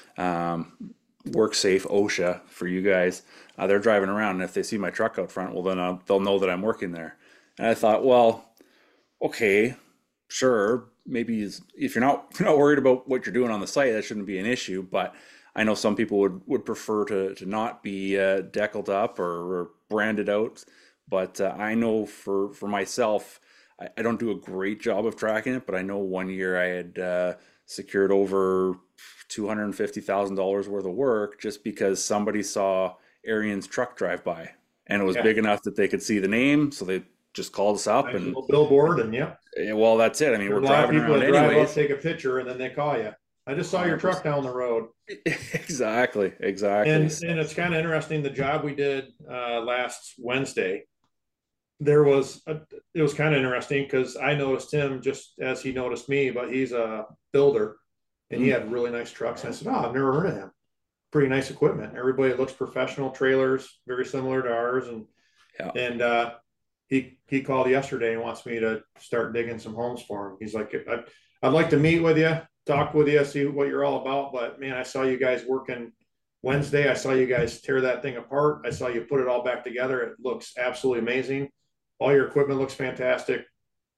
um, WorkSafe OSHA for you guys, uh, they're driving around, and if they see my truck out front, well, then I'll, they'll know that I'm working there. And I thought, well, okay, sure, maybe if you're not if you're not worried about what you're doing on the site, that shouldn't be an issue. But I know some people would, would prefer to to not be uh, deckled up or, or branded out. But uh, I know for, for myself, I, I don't do a great job of tracking it, but I know one year I had uh, secured over two hundred fifty thousand dollars worth of work just because somebody saw Arian's truck drive by. And it was yeah. big enough that they could see the name, so they just called us up. Nice and little billboard, and yeah. yeah. Well, that's it. I mean, There's we're driving around anyways. Take a picture, and then they call you. I just saw your truck down the road. Exactly, exactly. And, and it's kind of interesting, the job we did uh, last Wednesday, there was a, it was kind of interesting because I noticed him just as he noticed me, but he's a builder and he had really nice trucks. And I said, oh, I've never heard of him. Pretty nice equipment. Everybody looks professional, trailers, very similar to ours. And, yeah. and, uh, he, he called yesterday and wants me to start digging some homes for him. He's like, I'd, I'd like to meet with you, talk with you, see what you're all about. But man, I saw you guys working Wednesday. I saw you guys tear that thing apart. I saw you put it all back together. It looks absolutely amazing. All your equipment looks fantastic.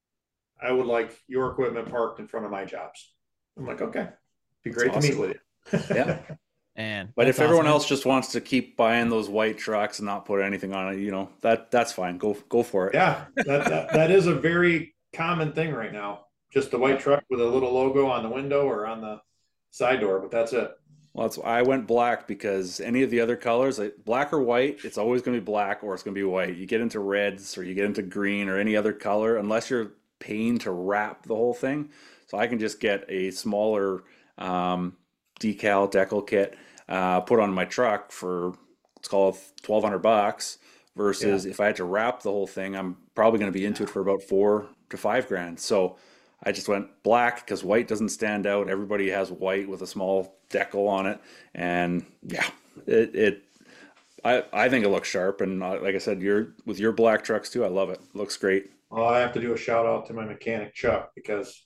I would like your equipment parked in front of my jobs. I'm like, okay, be great awesome. to meet with you. Yeah. And but if everyone awesome. else just wants to keep buying those white trucks and not put anything on it, you know, that that's fine. Go go for it. Yeah, that, that, that is a very common thing right now. Just the white truck with a little logo on the window or on the side door, but that's it. Well, that's I went black because any of the other colors, like black or white, it's always going to be black or it's going to be white. You get into reds or you get into green or any other color, unless you're paying to wrap the whole thing. So I can just get a smaller um, decal decal kit, uh, put on my truck for let's call it twelve hundred bucks. Versus yeah. if I had to wrap the whole thing, I'm probably going to be into it for about four to five grand. So I just went black because white doesn't stand out. Everybody has white with a small decal on it, and yeah, it. it I I think it looks sharp, and like I said, you're with your black trucks too. I love it. It looks great. Well, I have to do a shout out to my mechanic Chuck because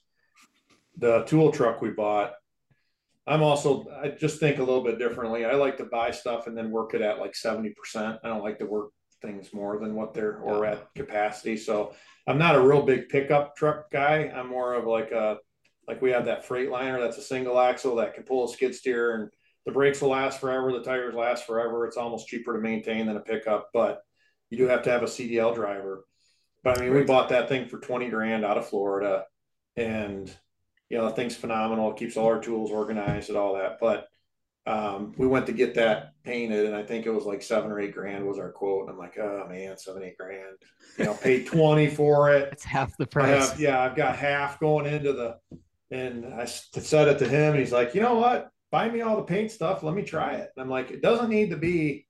the tool truck we bought. I'm also I just think a little bit differently. I like to buy stuff and then work it at like seventy percent. I don't like to work things more than what they're or at capacity. So I'm not a real big pickup truck guy. I'm more of like a, like we have that Freightliner that's a single axle that can pull a skid steer and the brakes will last forever. The tires last forever. It's almost cheaper to maintain than a pickup, but you do have to have a C D L driver. But I mean, we bought that thing for twenty grand out of Florida and, you know, the thing's phenomenal. It keeps all our tools organized and all that. But um, we went to get that painted and I think it was like seven or eight grand was our quote. And I'm like, oh man, seven, eight grand, you know, paid twenty for it. It's half the price. Have, yeah. I've got half going into the, and I said it to him and he's like, you know what, buy me all the paint stuff. Let me try it. And I'm like, it doesn't need to be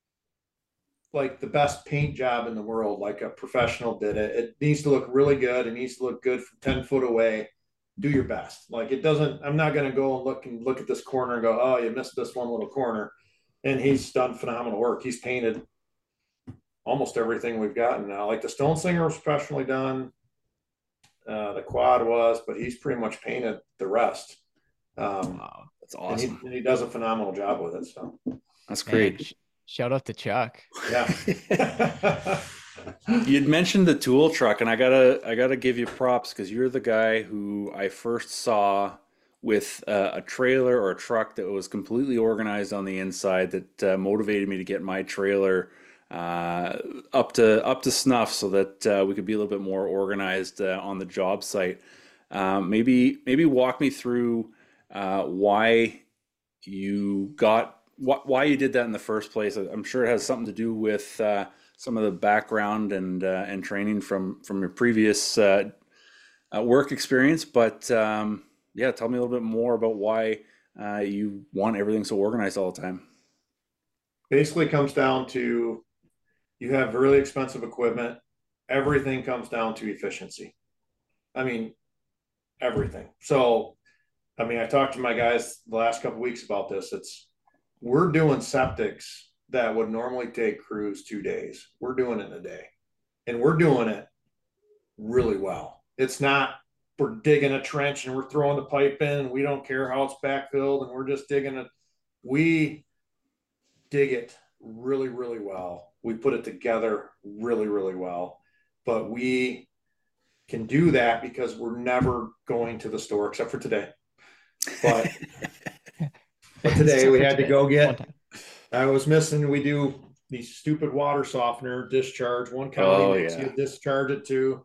like the best paint job in the world. Like a professional did it. It needs to look really good. It needs to look good from ten foot away. do your best. Like it doesn't, I'm not going to go and look and look at this corner and go, oh, you missed this one little corner. And he's done phenomenal work. He's painted almost everything we've gotten now. Like the Stone Singer was professionally done. Uh, the quad was, but he's pretty much painted the rest. Um, wow, that's awesome. And he, and he does a phenomenal job with it. So that's great. Man, shout out to Chuck. Yeah. You'd mentioned the tool truck, and I gotta I gotta give you props because you're the guy who I first saw with uh, a trailer or a truck that was completely organized on the inside that uh, motivated me to get my trailer uh, up to up to snuff so that uh, we could be a little bit more organized uh, on the job site. Um, maybe maybe walk me through uh, why you got wh why you did that in the first place. I'm sure it has something to do with uh, some of the background and uh, and training from from your previous uh, uh, work experience, but um, yeah, tell me a little bit more about why uh, you want everything so organized all the time. Basically comes down to you have really expensive equipment. Everything comes down to efficiency. I mean, everything. So, I mean, I talked to my guys the last couple of weeks about this. It's we're doing septics that would normally take crews two days. We're doing it in a day, and we're doing it really well. It's not we're digging a trench and we're throwing the pipe in and we don't care how it's backfilled and we're just digging it. We dig it really, really well. We put it together really, really well. But we can do that because we're never going to the store except for today. But, but today we had to go get, I was missing, we do these stupid water softener discharge. One county Oh makes yeah. you discharge it to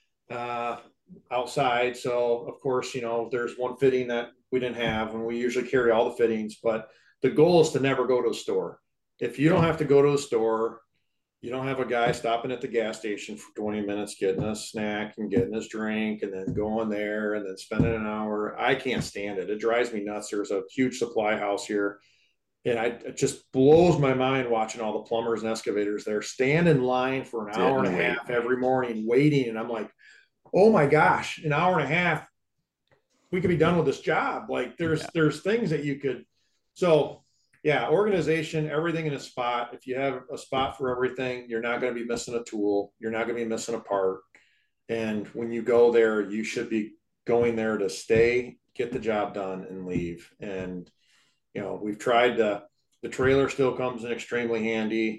uh, outside. So of course, you know, there's one fitting that we didn't have, and we usually carry all the fittings, but the goal is to never go to a store. If you don't have to go to a store, you don't have a guy stopping at the gas station for twenty minutes, getting a snack and getting his drink and then going there and then spending an hour. I can't stand it. It drives me nuts. There's a huge supply house here. And I, it just blows my mind watching all the plumbers and excavators there stand in line for an hour and a half every morning waiting. And I'm like, oh my gosh, an hour and a half, we could be done with this job. Like there's, yeah. there's things that you could, so yeah, organization, everything in a spot. If you have a spot for everything, you're not going to be missing a tool. You're not going to be missing a part. And when you go there, you should be going there to stay, get the job done and leave. And, you know, we've tried to, the trailer still comes in extremely handy.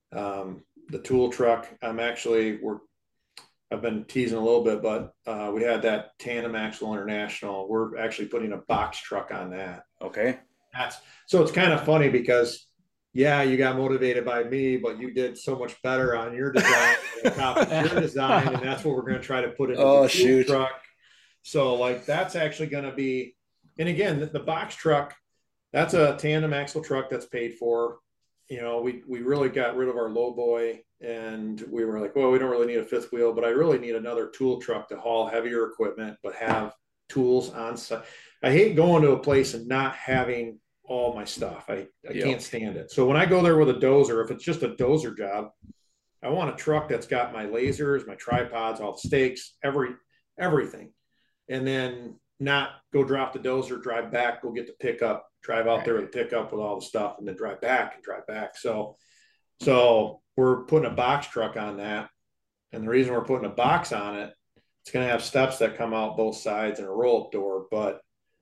Um, the tool truck, I'm actually, we're, I've been teasing a little bit, but uh, we had that Tandem Axle International. We're actually putting a box truck on that. Okay. That's so it's kind of funny because, yeah, you got motivated by me, but you did so much better on your design, your design, and that's what we're going to try to put in oh, the shoot. truck. So, like, that's actually going to be, and again, the, the box truck, that's a tandem axle truck that's paid for. You know, we we really got rid of our low boy, and we were like, well, we don't really need a fifth wheel, but I really need another tool truck to haul heavier equipment, but have tools on site. I hate going to a place and not having all my stuff. I, I yep. can't stand it. So when I go there with a dozer, if it's just a dozer job, I want a truck that's got my lasers, my tripods, all the stakes, every everything. And then not go drop the dozer, drive back, go get the pickup, drive out there with the pickup with all the stuff, and then drive back and drive back. So, so we're putting a box truck on that. And the reason we're putting a box on it, it's going to have steps that come out both sides and a roll-up door. But,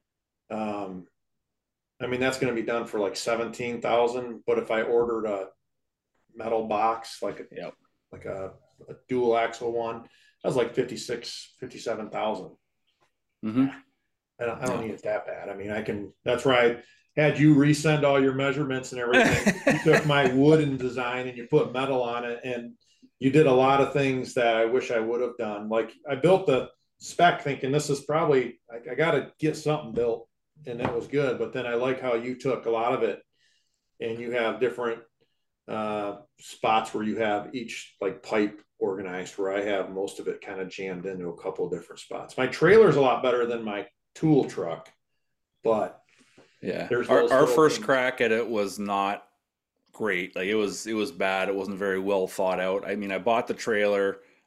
um, I mean, that's going to be done for like seventeen thousand. But if I ordered a metal box, like a, yep. like a, a dual axle one, that was like fifty-six, fifty-seven thousand. Mm-hmm. I don't, I don't need it that bad. I mean, I can, that's right. Had you resend all your measurements and everything, you took my wooden design and you put metal on it, and you did a lot of things that I wish I would have done. Like I built the spec thinking this is probably, I, I got to get something built, and that was good. But then I like how you took a lot of it and you have different uh, spots where you have each like pipe organized, where I have most of it kind of jammed into a couple of different spots. My trailer's a lot better than my tool truck, but yeah, our, our first things. crack at it was not great. Like it was, it was bad. It wasn't very well thought out. I mean, I bought the trailer.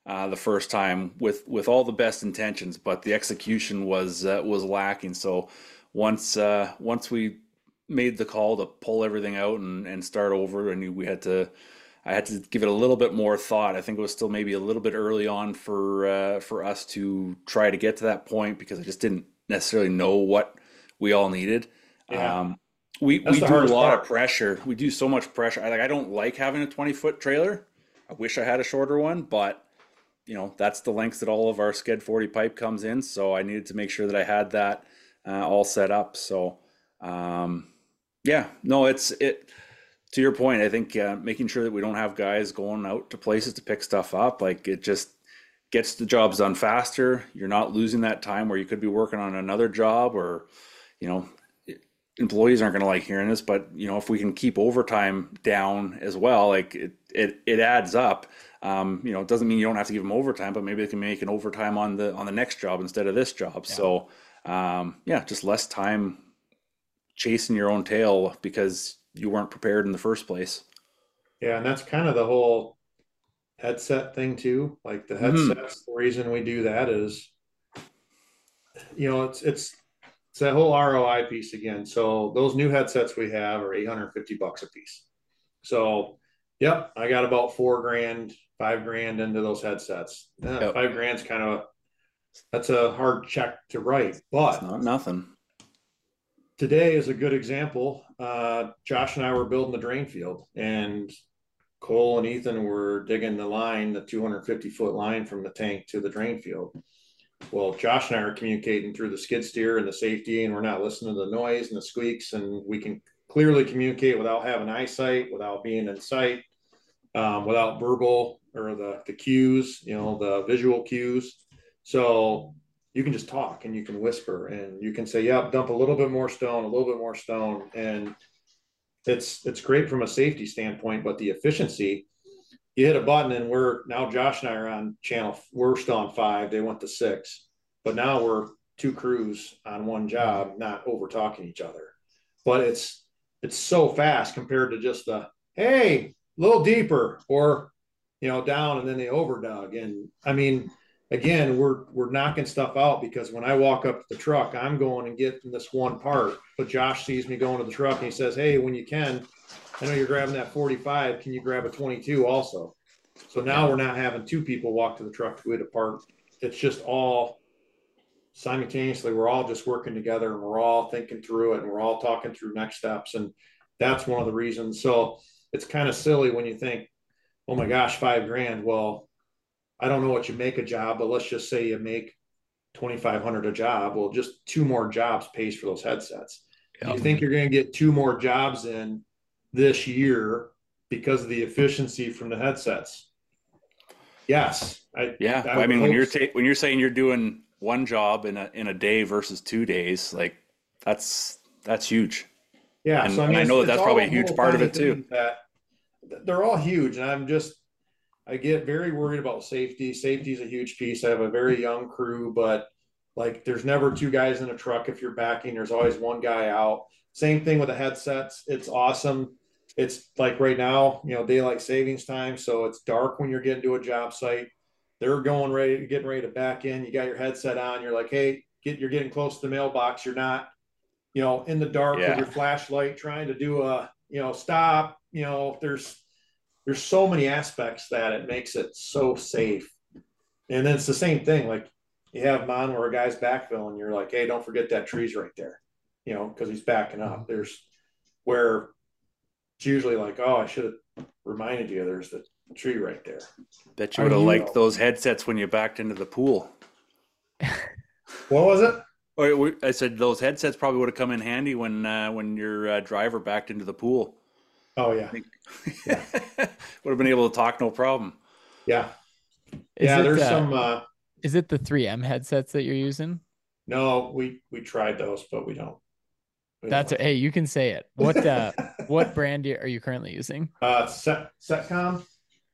uh, the first time with with all the best intentions, but the execution was uh, was lacking. So once uh, once we made the call to pull everything out and, and start over, I knew we had to. I had to give it a little bit more thought. I think it was still maybe a little bit early on for uh, for us to try to get to that point because I just didn't necessarily know what we all needed. Yeah, Um, we that's we the do a hardest lot of part. pressure. We do so much pressure. I like I don't like having a twenty foot trailer. I wish I had a shorter one, but you know that's the length that all of our Sked forty pipe comes in. So I needed to make sure that I had that uh, all set up. So um, yeah, no, it's it. To your point, I think uh, making sure that we don't have guys going out to places to pick stuff up, like it just gets the jobs done faster. You're not losing that time where you could be working on another job, or you know, employees aren't going to like hearing this, but you know, if we can keep overtime down as well, like it it, it adds up. Um, you know, it doesn't mean you don't have to give them overtime, but maybe they can make an overtime on the on the next job instead of this job. Yeah. So um, yeah, just less time chasing your own tail because you weren't prepared in the first place. Yeah, and that's kind of the whole headset thing too. Like the Hmm. headsets, the reason we do that is, you know, it's it's it's that whole R O I piece again. So those new headsets we have are eight hundred fifty bucks a piece. So, yep, I got about four grand, five grand into those headsets. Yeah, Yep. five grand's kind of that's a hard check to write. It's But not nothing. today is a good example. Uh, Josh and I were building the drain field, and Cole and Ethan were digging the line, the two hundred fifty foot line from the tank to the drain field. Well, Josh and I are communicating through the skid steer and the safety, and we're not listening to the noise and the squeaks, and we can clearly communicate without having eyesight, without being in sight, um, without verbal or the, the cues, you know, the visual cues. So you can just talk and you can whisper and you can say, yep, dump a little bit more stone, a little bit more stone. And it's it's great from a safety standpoint, but the efficiency, you hit a button and we're now Josh and I are on channel, we're still on five, they went to six, but now we're two crews on one Mhm. job, not over talking each other. But it's it's so fast compared to just the hey, a little deeper or you know, down and then they overdug. And I mean, again, we're we're knocking stuff out because when I walk up to the truck, I'm going and getting this one part. But Josh sees me going to the truck and he says, hey, when you can, I know you're grabbing that forty-five. Can you grab a twenty-two also? So now Yeah. we're not having two people walk to the truck to get a part. It's just all simultaneously. We're all just working together and we're all thinking through it and we're all talking through next steps. And that's one of the reasons. So it's kind of silly when you think, oh my gosh, five grand. Well, I don't know what you make a job, but let's just say you make twenty-five hundred a job. Well, just two more jobs pays for those headsets. Do you Yep. think Mhm. you're going to get two more jobs in this year because of the efficiency from the headsets? Yes, I Yeah. I I would mean, when hope you're so. ta when you're saying you're doing one job in a in a day versus two days, like that's that's huge. Yeah, so And I and mean, I it's know that it's that's all probably a those huge little part of tiny it too. things that they're all huge, and I'm just I get very worried about safety. Safety is a huge piece. I have a very young crew, but like there's never two guys in a truck if you're backing. There's always one guy out. Same thing with the headsets. It's awesome. It's like right now, you know, daylight savings time, so it's dark when you're getting to a job site. They're going ready, getting ready to back in. You got your headset on. You're like, hey, get you're getting close to the mailbox. You're not, you know, in the dark with Yeah. your flashlight trying to do a, you know, stop. You know, there's there's so many aspects that it makes it so safe. And then it's the same thing. Like you have mine where a guy's backfilling, you're like, hey, don't forget that tree's right there, you know, because he's backing up. Mhm. There's where it's usually like, oh, I should have reminded you there's the tree right there. Bet you Are would have you liked So those headsets when you backed into the pool. what was it? Or we- I said those headsets probably would have come in handy when uh, when your uh, driver backed into the pool. Oh I yeah. think Yeah. would have been able to talk no problem. Yeah. is Yeah. it There's uh some uh is it the three M headsets that you're using? no, we we tried those, but we don't we don't That's a, like hey, you can say it. What uh what them. brand are you currently using? uh set setcom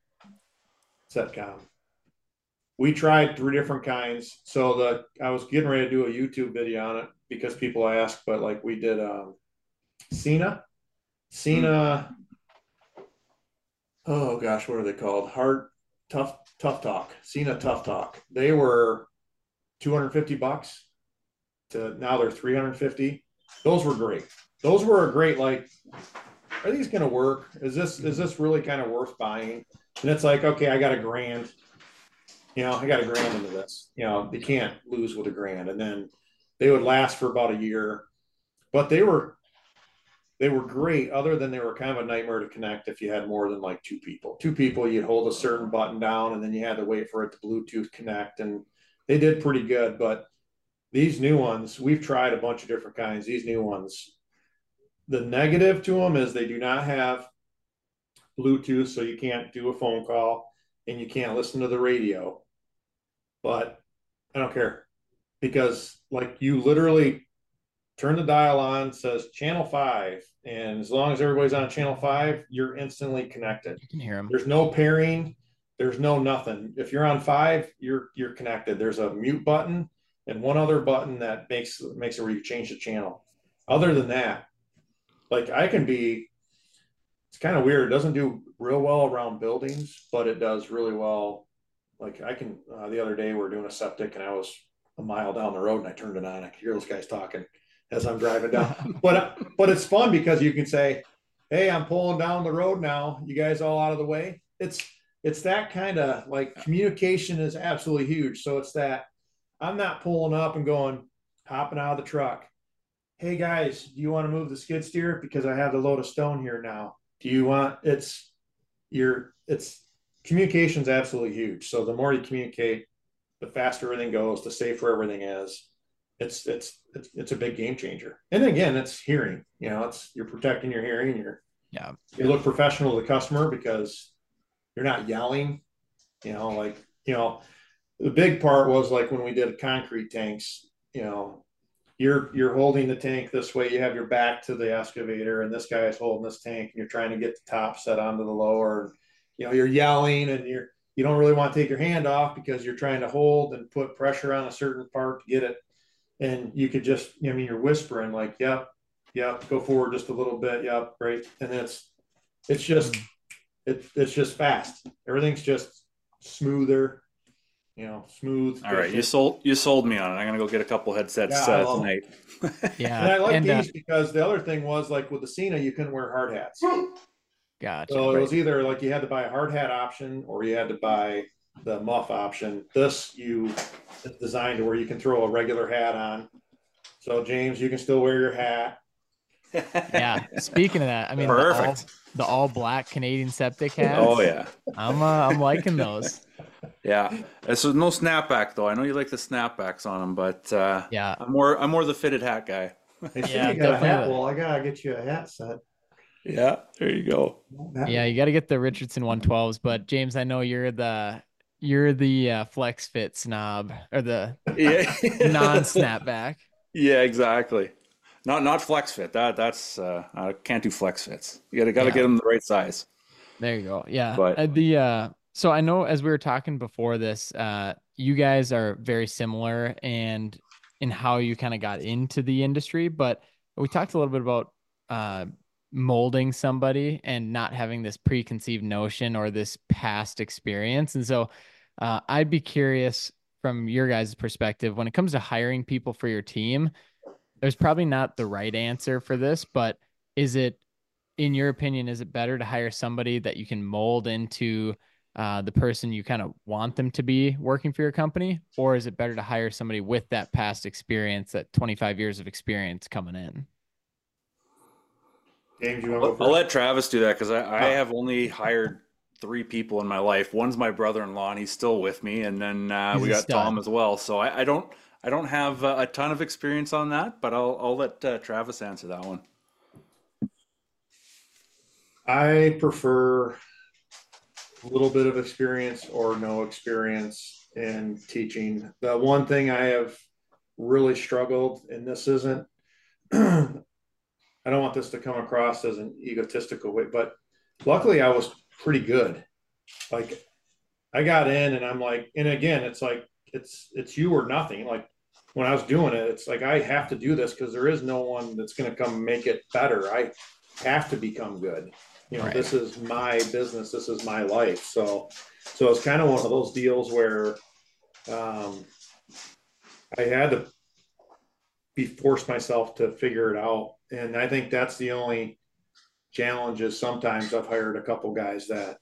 setcom we tried three different kinds. So the I was getting ready to do a YouTube video on it because people ask, but like we did um Cena. Mm. Cena, oh gosh, what are they called? Heart tough, tough talk, Cena Tough Talk. They were two hundred fifty bucks to now they're three hundred fifty. Those were great. Those were a great, like, are these going to work? Is this, is this really kind of worth buying? And it's like, okay, I got a grand, you know, I got a grand into this, you know, they can't lose with a grand. And then they would last for about a year, but they were, they were great, other than they were kind of a nightmare to connect if you had more than like two people. Two people, you'd hold a certain button down and then you had to wait for it to Bluetooth connect. And they did pretty good. But these new ones, we've tried a bunch of different kinds. These new ones, the negative to them is they do not have Bluetooth, so you can't do a phone call and you can't listen to the radio. But I don't care, because like you literally turn the dial on, says channel five, and as long as everybody's on channel five, you're instantly connected. You can hear them. There's no pairing, there's no nothing. If you're on five, you're you're connected. There's a mute button and one other button that makes makes it where you change the channel. Other than that, like I can be, it's kind of weird. It doesn't do real well around buildings, but it does really well. Like I can, uh, the other day we we're doing a septic and I was a mile down the road and I turned it on. I could hear those guys talking as I'm driving down. but but it's fun because you can say, hey, I'm pulling down the road now. You guys all out of the way. It's it's that kind of like communication is absolutely huge. So it's that I'm not pulling up and going, hopping out of the truck. Hey guys, do you want to move the skid steer? Because I have the load of stone here now. Do you want, it's your, it's communication is absolutely huge. So the more you communicate, the faster everything goes, the safer everything is. It's, it's, it's, it's a big game changer. And again, it's hearing, you know, it's, you're protecting your hearing. You're, yeah. You look professional to the customer because you're not yelling, you know, like, you know, the big part was like when we did concrete tanks, you know, you're, you're holding the tank this way, you have your back to the excavator and this guy is holding this tank and you're trying to get the top set onto the lower, you know, you're yelling and you're, you don't really want to take your hand off because you're trying to hold and put pressure on a certain part to get it. And you could just, I mean, you're whispering like, yep, yep, go forward just a little bit. Yep. Right. And it's, it's just, it, it's just fast. Everything's just smoother, you know, smooth. All right. You sold, you sold me on it. I'm going to go get a couple headsets Yeah, uh, tonight. Yeah. And I like and, these uh, because the other thing was like with the Cena, you couldn't wear hard hats. Gotcha. So it Right. was either like you had to buy a hard hat option or you had to buy the muff option. This you it's designed to where you can throw a regular hat on. So James, you can still wear your hat. Yeah. Speaking of that, I mean, Perfect. The, all, the all black Canadian septic hats. Oh yeah. I'm, uh, I'm liking those. Yeah. Uh, So no snapback though. I know you like the snapbacks on them, but uh, Yeah. I'm more, I'm more the fitted hat guy. They say Yeah, you got a hat. definitely. Well, I gotta get you a hat set. Yeah. There you go. Yeah. You got to get the Richardson one twelves, but James, I know you're the, you're the uh, flex fit snob or the Yeah. non snapback. Yeah, exactly. Not not flex fit. That that's uh, I can't do flex fits. You gotta gotta Yeah. get them the right size. There you go. Yeah. But- Uh, the uh so I know as we were talking before this, uh you guys are very similar and in how you kind of got into the industry, but we talked a little bit about uh molding somebody and not having this preconceived notion or this past experience. And so uh I'd be curious from your guys' perspective when it comes to hiring people for your team, there's probably not the right answer for this, but is it, in your opinion, is it better to hire somebody that you can mold into uh, the person you kind of want them to be working for your company? Or is it better to hire somebody with that past experience, that twenty-five years of experience coming in? James, you want to I'll, go I'll first? let Travis do that because I, I have only hired three people in my life. One's my brother-in-law, and he's still with me, and then uh, He's we a got stud. Tom as well. So I, I don't I don't have uh, a ton of experience on that, but I'll I'll let uh, Travis answer that one. I prefer a little bit of experience or no experience in teaching. The one thing I have really struggled, and this isn't, I don't want this to come across as an egotistical way, but luckily I was pretty good. Like I got in and I'm like, and again, it's like, it's, it's you or nothing. Like when I was doing it, it's like, I have to do this because there is no one that's going to come make it better. I have to become good. You know, Right. this is my business. This is my life. So, so it's kind of one of those deals where um, I had to be forced myself to figure it out. And I think that's the only challenge is sometimes I've hired a couple guys that,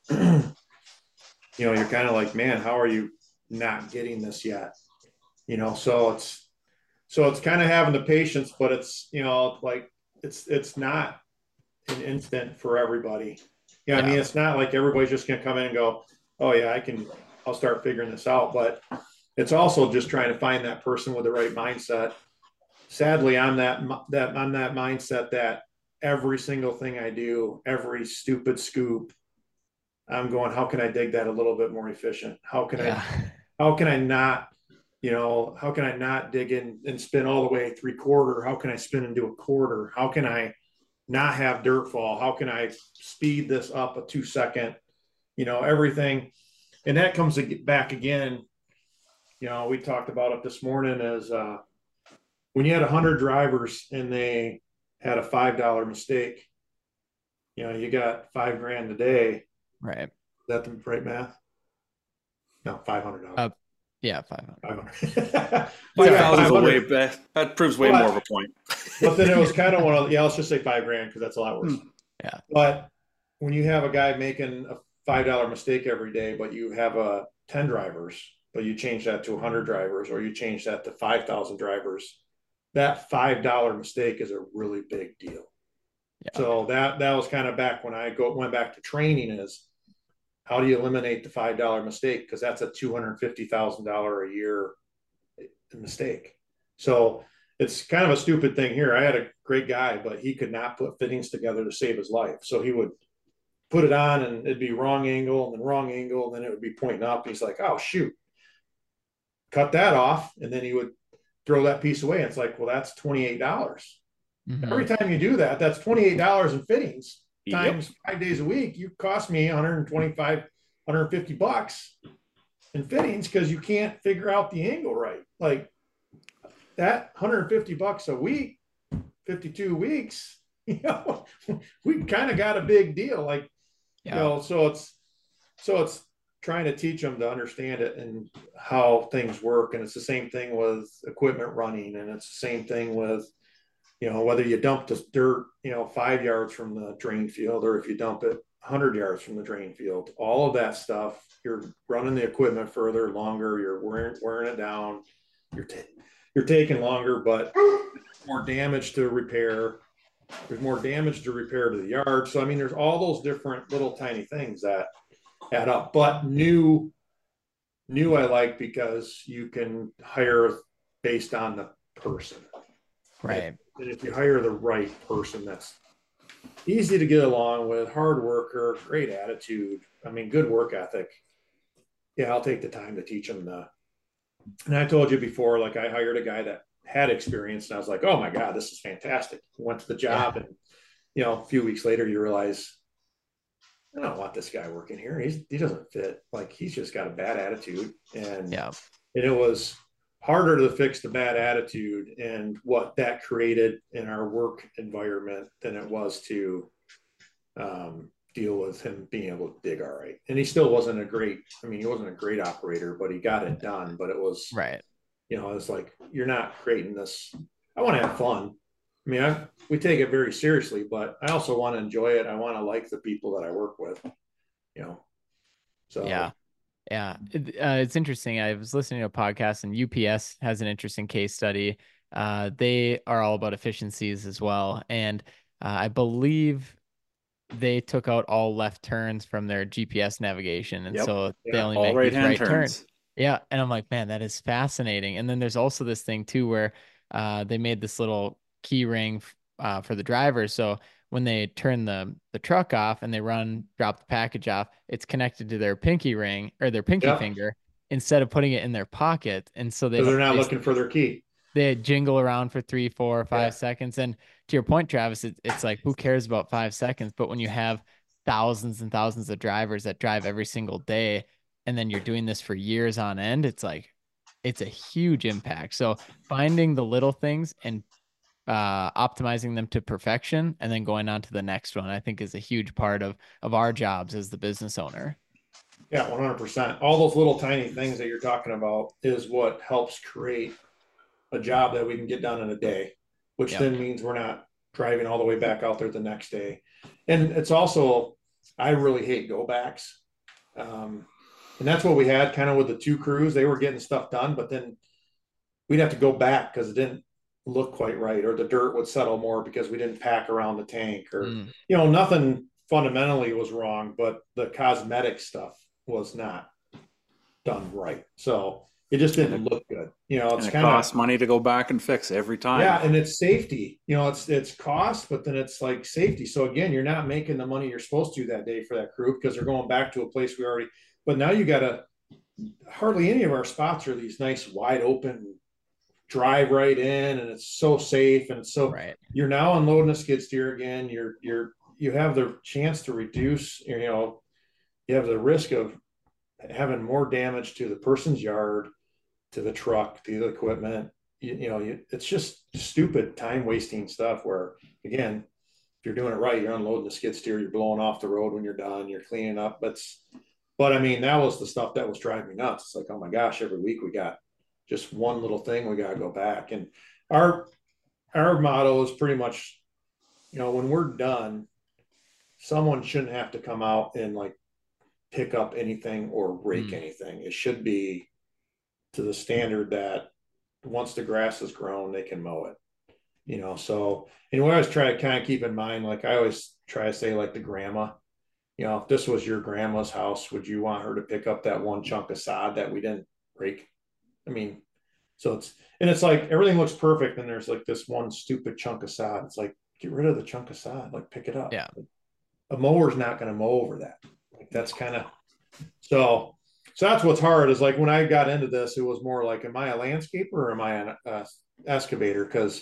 you know, you're kind of like, man, how are you not getting this yet? You know, so it's, so it's kind of having the patience, but it's, you know, like it's, it's not an instant for everybody. Yeah. I Yeah. mean, it's not like everybody's just going to come in and go, oh yeah, I can, I'll start figuring this out. But it's also just trying to find that person with the right mindset. Sadly, I'm that, that I'm that mindset that every single thing I do, every stupid scoop, I'm going, how can I dig that a little bit more efficient? How can Yeah. I, how can I not, you know, how can I not dig in and spin all the way three quarter? How can I spin into a quarter? How can I not have dirt fall? How can I speed this up a two second? You know, everything. And that comes back again. You know, we talked about it this morning as uh, when you had a hundred drivers and they had a five dollar mistake, you know, you got five grand a day. Right. Is that the right math? No, five hundred dollars. Uh, yeah, five hundred. Five hundred. Five thousand is a way that that proves way but, more of a point. But then it was kind of one of yeah, let's just say five grand because that's a lot worse. Yeah. But when you have a guy making a five dollar mistake every day, but you have a uh, ten drivers, but you change that to a hundred drivers, or you change that to five thousand drivers, that five dollar mistake is a really big deal. Yeah. So that that was kind of back when I go went back to training is how do you eliminate the five dollar mistake? Because that's a two hundred fifty thousand dollars a year mistake. So it's kind of a stupid thing here. I had a great guy, but he could not put fittings together to save his life. So he would put it on and it'd be wrong angle and then wrong angle, and then it would be pointing up. He's like, oh, shoot, cut that off. And then he would throw that piece away. And it's like, well, that's twenty-eight dollars. Mm-hmm. Every time you do that, that's twenty-eight dollars in fittings times yep. five days a week. You cost me one hundred twenty-five, one hundred fifty bucks in fittings because you can't figure out the angle right. Like that one hundred fifty bucks a week, fifty-two weeks, you know, we kind of got a big deal. Like, yeah. you know, so it's, so it's trying to teach them to understand it and how things work. And it's the same thing with equipment running. And it's the same thing with, you know, whether you dump the dirt, you know, five yards from the drain field, or if you dump it one hundred yards from the drain field, all of that stuff, you're running the equipment further, longer, you're wearing, wearing it down, you're, t- you're taking longer, but more damage to repair. There's more damage to repair to the yard. So, I mean, there's all those different little tiny things that add up, but new, new I like because you can hire based on the person. Right. And if you hire the right person, that's easy to get along with, hard worker, great attitude. I mean, good work ethic. Yeah, I'll take the time to teach them the. And I told you before, like I hired a guy that had experience, and I was like, "Oh my God, this is fantastic." Went to the job, yeah. and you know, a few weeks later, you realize, I don't want this guy working here. He's he doesn't fit. Like he's just got a bad attitude, and yeah, and it was harder to fix the bad attitude and what that created in our work environment than it was to um, deal with him being able to dig all right. And he still wasn't a great, I mean, he wasn't a great operator, but he got it done. But it was, right. you know, it's like, you're not creating this. I want to have fun. I mean, I, we take it very seriously, but I also want to enjoy it. I want to like the people that I work with, you know? So, yeah. Yeah, it, uh, it's interesting. I was listening to a podcast, and U P S has an interesting case study. Uh, they are all about efficiencies as well, and uh, I believe they took out all left turns from their G P S navigation, and yep. so yeah. they only all make right these right turns. turns. Yeah, and I'm like, man, that is fascinating. And then there's also this thing too where uh, they made this little key ring uh, for the driver, so when they turn the the truck off and they run, drop the package off, it's connected to their pinky ring or their pinky yep. finger instead of putting it in their pocket. And so they, they're not they, looking for their key. They jingle around for three, four or five yeah. seconds. And to your point, Travis, it, it's like, who cares about five seconds? But when you have thousands and thousands of drivers that drive every single day, and then you're doing this for years on end, it's like, it's a huge impact. So finding the little things and uh, optimizing them to perfection and then going on to the next one, I think is a huge part of, of our jobs as the business owner. Yeah, one hundred percent. All those little tiny things that you're talking about is what helps create a job that we can get done in a day, which Yep. then means we're not driving all the way back out there the next day. And it's also, I really hate go backs. Um, and that's what we had kind of with the two crews. They were getting stuff done, but then we'd have to go back because it didn't look quite right, or the dirt would settle more because we didn't pack around the tank, or, mm. you know, nothing fundamentally was wrong, but the cosmetic stuff was not done right. So it just didn't look good. You know, it's it kind of costs money to go back and fix every time. Yeah, and it's safety. You know, it's it's cost, but then it's like safety. So again, you're not making the money you're supposed to that day for that crew because they're going back to a place we already. But now you got to. Hardly any of our spots are these nice wide open, drive right in, and it's so safe, and it's so right. You're now unloading a skid steer again. You're you're you have the chance to reduce. You know, you have the risk of having more damage to the person's yard, to the truck, to the equipment. You, you know, you, it's just stupid time wasting stuff where, again, if you're doing it right, you're unloading the skid steer, you're blowing off the road when you're done, you're cleaning up. But, but I mean, that was the stuff that was driving me nuts. It's like, oh my gosh, every week we got just one little thing we got to go back. And our, our motto is pretty much, you know, when we're done, someone shouldn't have to come out and like pick up anything or rake mm. anything. It should be to the standard that once the grass is grown, they can mow it, you know? So, and we always try to kind of keep in mind, like I always try to say, like the grandma, you know, if this was your grandma's house, would you want her to pick up that one chunk of sod that we didn't rake? I mean, so it's, and it's like, everything looks perfect. And there's like this one stupid chunk of sod. It's like, get rid of the chunk of sod, like pick it up. Yeah. A mower's not going to mow over that. Like that's kind of, so, So that's what's hard is like when I got into this, it was more like, am I a landscaper or am I an uh, excavator? Because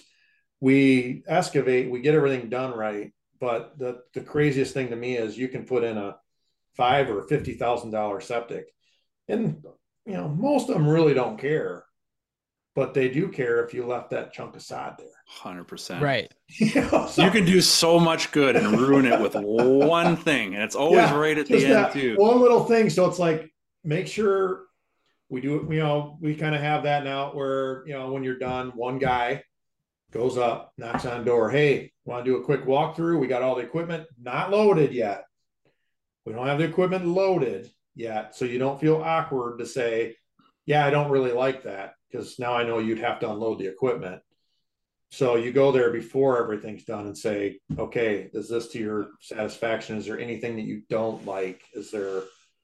we excavate, we get everything done right. But the, the craziest thing to me is you can put in a five or fifty thousand dollar septic, and you know most of them really don't care, but they do care if you left that chunk of sod there. one hundred percent. Right. You know, so, you can do so much good and ruin it with one thing, and it's always yeah, right at the end too. One little thing. So it's like, make sure we do it. You know, we kind of have that now where, you know, when you're done, one guy goes up, knocks on the door. Hey, want to do a quick walkthrough? We got all the equipment not loaded yet. We don't have the equipment loaded yet. So you don't feel awkward to say, yeah, I don't really like that, because now I know you'd have to unload the equipment. So you go there before everything's done and say, okay, is this to your satisfaction? Is there anything that you don't like? Is there,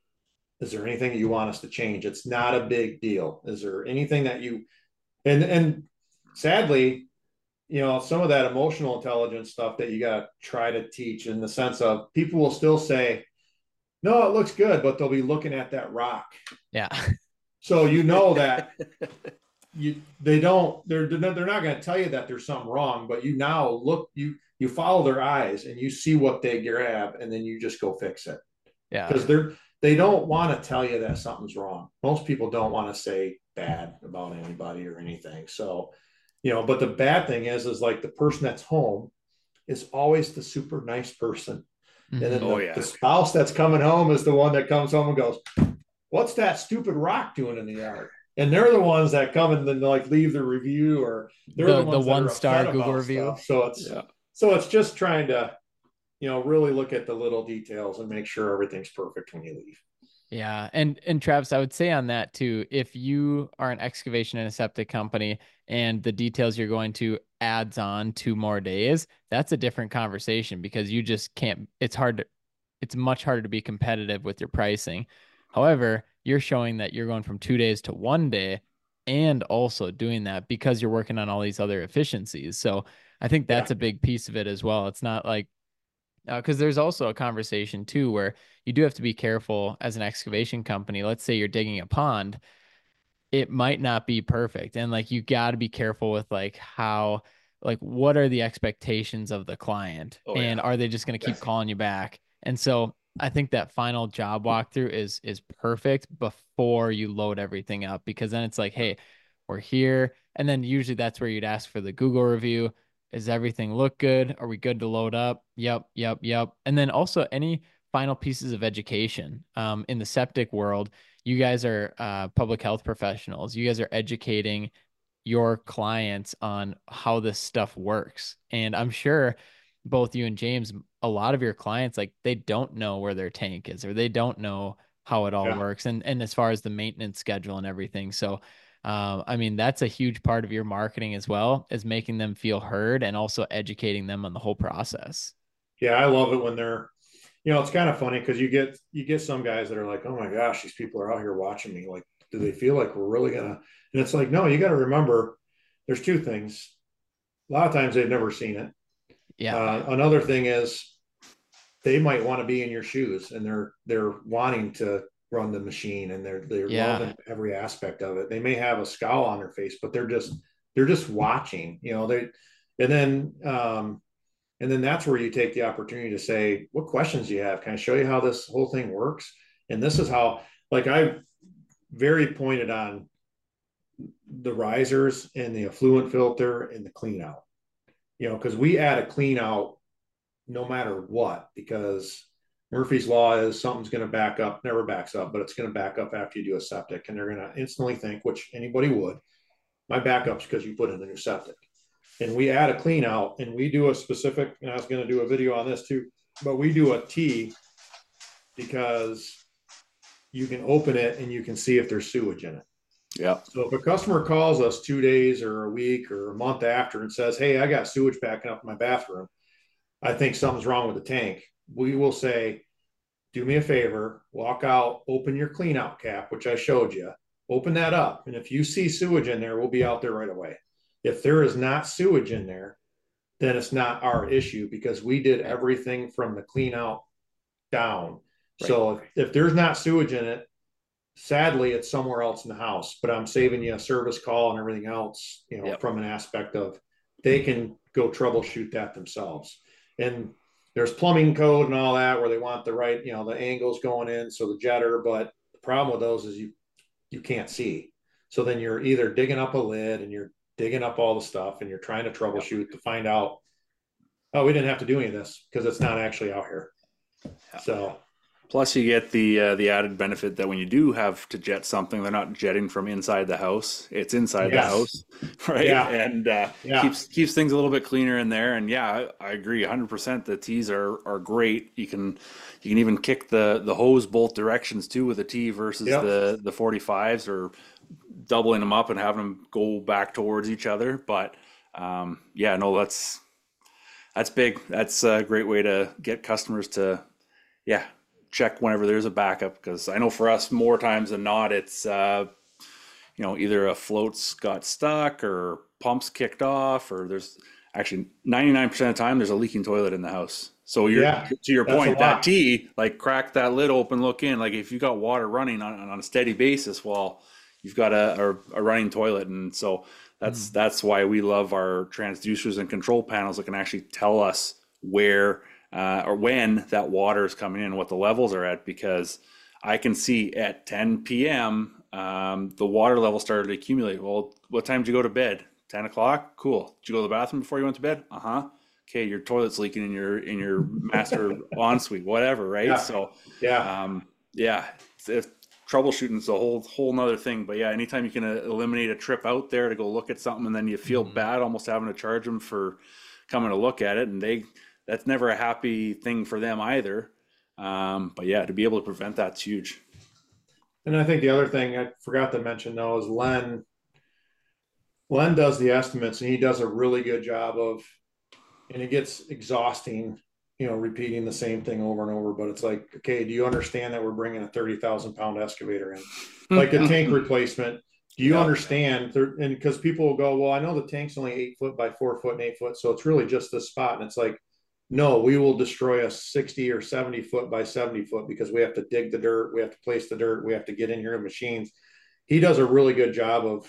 Is there anything that you want us to change? It's not a big deal. Is there anything that you, and, and sadly, you know, some of that emotional intelligence stuff that you got to try to teach, in the sense of people will still say, no, it looks good, but they'll be looking at that rock. Yeah. So, you know, that you, they don't, they're, they're not going to tell you that there's something wrong, but you now look, you, you follow their eyes and you see what they grab, and then you just go fix it. Yeah. Because they're, they don't want to tell you that something's wrong. Most people don't want to say bad about anybody or anything. So, you know, but the bad thing is, is like the person that's home is always the super nice person. Mm-hmm. And then oh, the, yeah. the spouse that's coming home is the one that comes home and goes, what's that stupid rock doing in the yard? And they're the ones that come and then like leave the review, or they're the, the, ones the one star Google review. Stuff. So it's, yeah. so it's just trying to, you know, really look at the little details and make sure everything's perfect when you leave. Yeah. And, and Travis, I would say on that too, if you are an excavation and a septic company and the details you're going to adds on two more days, that's a different conversation, because you just can't, it's hard to, it's much harder to be competitive with your pricing. However, you're showing that you're going from two days to one day, and also doing that because you're working on all these other efficiencies. So I think that's yeah. a big piece of it as well. It's not like, because uh, there's also a conversation too where you do have to be careful as an excavation company. Let's say you're digging a pond, it might not be perfect, and like you got to be careful with like how, like what are the expectations of the client, oh, and yeah. are they just going to keep yes. calling you back? And so I think that final job walkthrough is is perfect before you load everything up, because then it's like, hey, we're here, and then usually that's where you'd ask for the Google review. Is everything look good? Are we good to load up? Yep, yep, yep. And then also any final pieces of education. Um, in the septic world, you guys are uh, public health professionals. You guys are educating your clients on how this stuff works. And I'm sure both you and James, a lot of your clients, like they don't know where their tank is or they don't know how it all Yeah. works. And and as far as the maintenance schedule and everything. So um, I mean, that's a huge part of your marketing as well, is making them feel heard and also educating them on the whole process. Yeah, I love it when they're, you know, it's kind of funny because you get you get some guys that are like, oh my gosh, these people are out here watching me. Like, do they feel like we're really gonna? And it's like, no, you got to remember, there's two things. A lot of times they've never seen it. Yeah. Uh, another thing is they might want to be in your shoes and they're they're wanting to run the machine and they're they're Yeah. loving every aspect of it. They may have a scowl on their face, but they're just they're just watching, you know, they and then um and then that's where you take the opportunity to say, what questions do you have? Can I show you how this whole thing works? And this is how, like, I very pointed on the risers and the effluent filter and the clean out, you know, because we add a clean out no matter what, because Murphy's law is something's going to back up, never backs up, but it's going to back up after you do a septic. And they're going to instantly think, which anybody would, my backup's because you put in a new septic. And we add a clean out and we do a specific, and I was going to do a video on this too, but we do a T because you can open it and you can see if there's sewage in it. Yeah. So if a customer calls us two days or a week or a month after and says, hey, I got sewage backing up in my bathroom, I think something's wrong with the tank, we will say, do me a favor, walk out, open your clean out cap, which I showed you, open that up. And if you see sewage in there, we'll be out there right away. If there is not sewage in there, then it's not our issue because we did everything from the clean out down. Right. So if, if there's not sewage in it, sadly, it's somewhere else in the house, but I'm saving you a service call and everything else, you know, yep. from an aspect of they can go troubleshoot that themselves. And there's plumbing code and all that where they want the right, you know, the angles going in, so the jetter, but the problem with those is you you can't see. So then you're either digging up a lid and you're digging up all the stuff and you're trying to troubleshoot yep. to find out, oh, we didn't have to do any of this because it's not actually out here. Yeah. So plus you get the uh, the added benefit that when you do have to jet something, they're not jetting from inside the house. It's inside yes. the house, right? Yeah. And uh, yeah. keeps keeps things a little bit cleaner in there. And yeah, I, I agree one hundred percent. The T's are are great. You can you can even kick the the hose both directions too with a T versus yep. the the forty-fives, or doubling them up and having them go back towards each other. But um, yeah, no, that's that's big. That's a great way to get customers to yeah. check whenever there's a backup, because I know for us more times than not it's uh you know either a float's got stuck or pumps kicked off, or there's actually ninety-nine percent of the time there's a leaking toilet in the house. So you're yeah, to your point, that T, like crack that lid open, look in, like if you got water running on, on a steady basis, well you've got a, a, a running toilet. And so that's mm. that's why we love our transducers and control panels that can actually tell us where Uh, or when that water is coming in, what the levels are at, because I can see at ten p.m. Um, the water level started to accumulate. Well, what time did you go to bed? ten o'clock? Cool. Did you go to the bathroom before you went to bed? Uh-huh. Okay, your toilet's leaking in your in your master ensuite, whatever, right? Yeah. So yeah, um, yeah, if troubleshooting is a whole whole nother thing. But yeah, anytime you can uh, eliminate a trip out there to go look at something, and then you feel mm-hmm. bad almost having to charge them for coming to look at it, and they that's never a happy thing for them either. Um, but yeah, to be able to prevent that's huge. And I think the other thing I forgot to mention though is Len. Len does the estimates and he does a really good job of, and it gets exhausting, you know, repeating the same thing over and over. But it's like, okay, do you understand that we're bringing a thirty thousand pound excavator in, like a tank replacement? Do you yeah. understand? And because people will go, well, I know the tank's only eight foot by four foot and eight foot, so it's really just this spot. And it's like, no, we will destroy a sixty or seventy foot by seventy foot because we have to dig the dirt. We have to place the dirt. We have to get in here with machines. He does a really good job of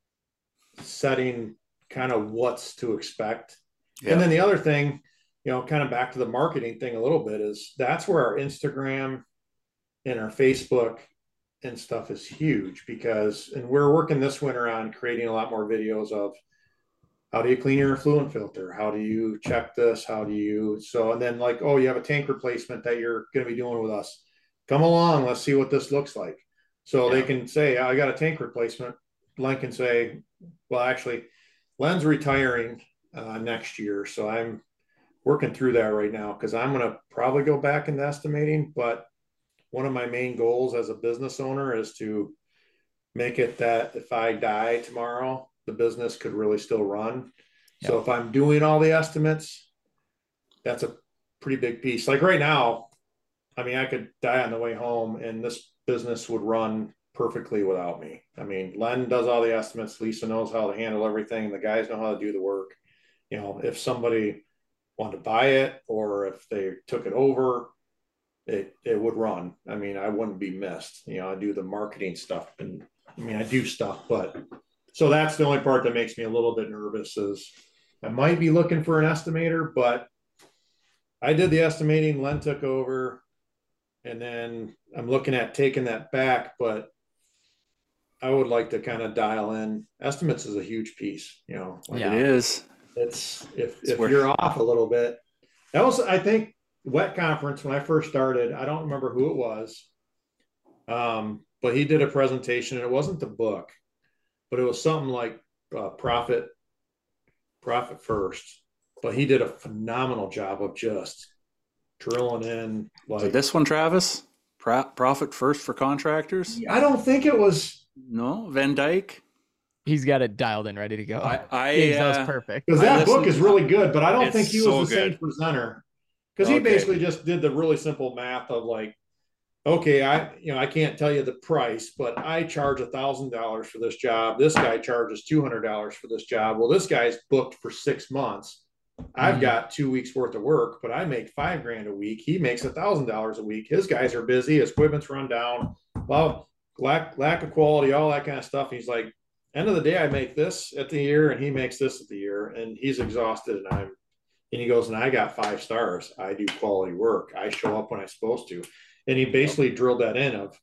setting kind of what's to expect. Yeah. And then the other thing, you know, kind of back to the marketing thing a little bit, is that's where our Instagram and our Facebook and stuff is huge, because, and we're working this winter on creating a lot more videos of how do you clean your effluent filter? How do you check this? How do you, so, and then like, oh, you have a tank replacement that you're going to be doing with us. Come along. Let's see what this looks like. So yeah. They can say, I got a tank replacement. Len can say, well, actually, Len's retiring uh, next year. So I'm working through that right now because I'm going to probably go back into estimating. But one of my main goals as a business owner is to make it that if I die tomorrow, the business could really still run. Yep. So if I'm doing all the estimates, that's a pretty big piece. Like right now, I mean, I could die on the way home and this business would run perfectly without me. I mean, Len does all the estimates. Lisa knows how to handle everything. The guys know how to do the work. You know, if somebody wanted to buy it or if they took it over, it, it would run. I mean, I wouldn't be missed. You know, I do the marketing stuff and I mean, I do stuff, but so that's the only part that makes me a little bit nervous is I might be looking for an estimator, but I did the estimating, Len took over, and then I'm looking at taking that back, but I would like to kind of dial in. Estimates is a huge piece, you know. Like yeah, it is. It's if it's if worth- you're off a little bit. That was, I think, Wet Conference when I first started. I don't remember who it was. Um, but he did a presentation and it wasn't the book, but it was something like uh, profit, profit first. But he did a phenomenal job of just drilling in. Like so this one, Travis, Pro- profit first for contractors. I don't think it was. No, Van Dyke. He's got it dialed in, ready to go. I, I James, uh, that was perfect. Because that book is really good, but I don't think he was so the good. same presenter. Because okay. he basically just did the really simple math of like, okay, I you know I can't tell you the price, but I charge a thousand dollars for this job. This guy charges two hundred dollars for this job. Well, this guy's booked for six months. I've mm-hmm. got two weeks worth of work, but I make five grand a week. He makes a thousand dollars a week. His guys are busy. His equipment's run down. Well, lack lack of quality, all that kind of stuff. He's like, end of the day, I make this at the year, and he makes this at the year, and he's exhausted, and I'm. And he goes, and I got five stars. I do quality work. I show up when I'm supposed to. And he basically drilled that in of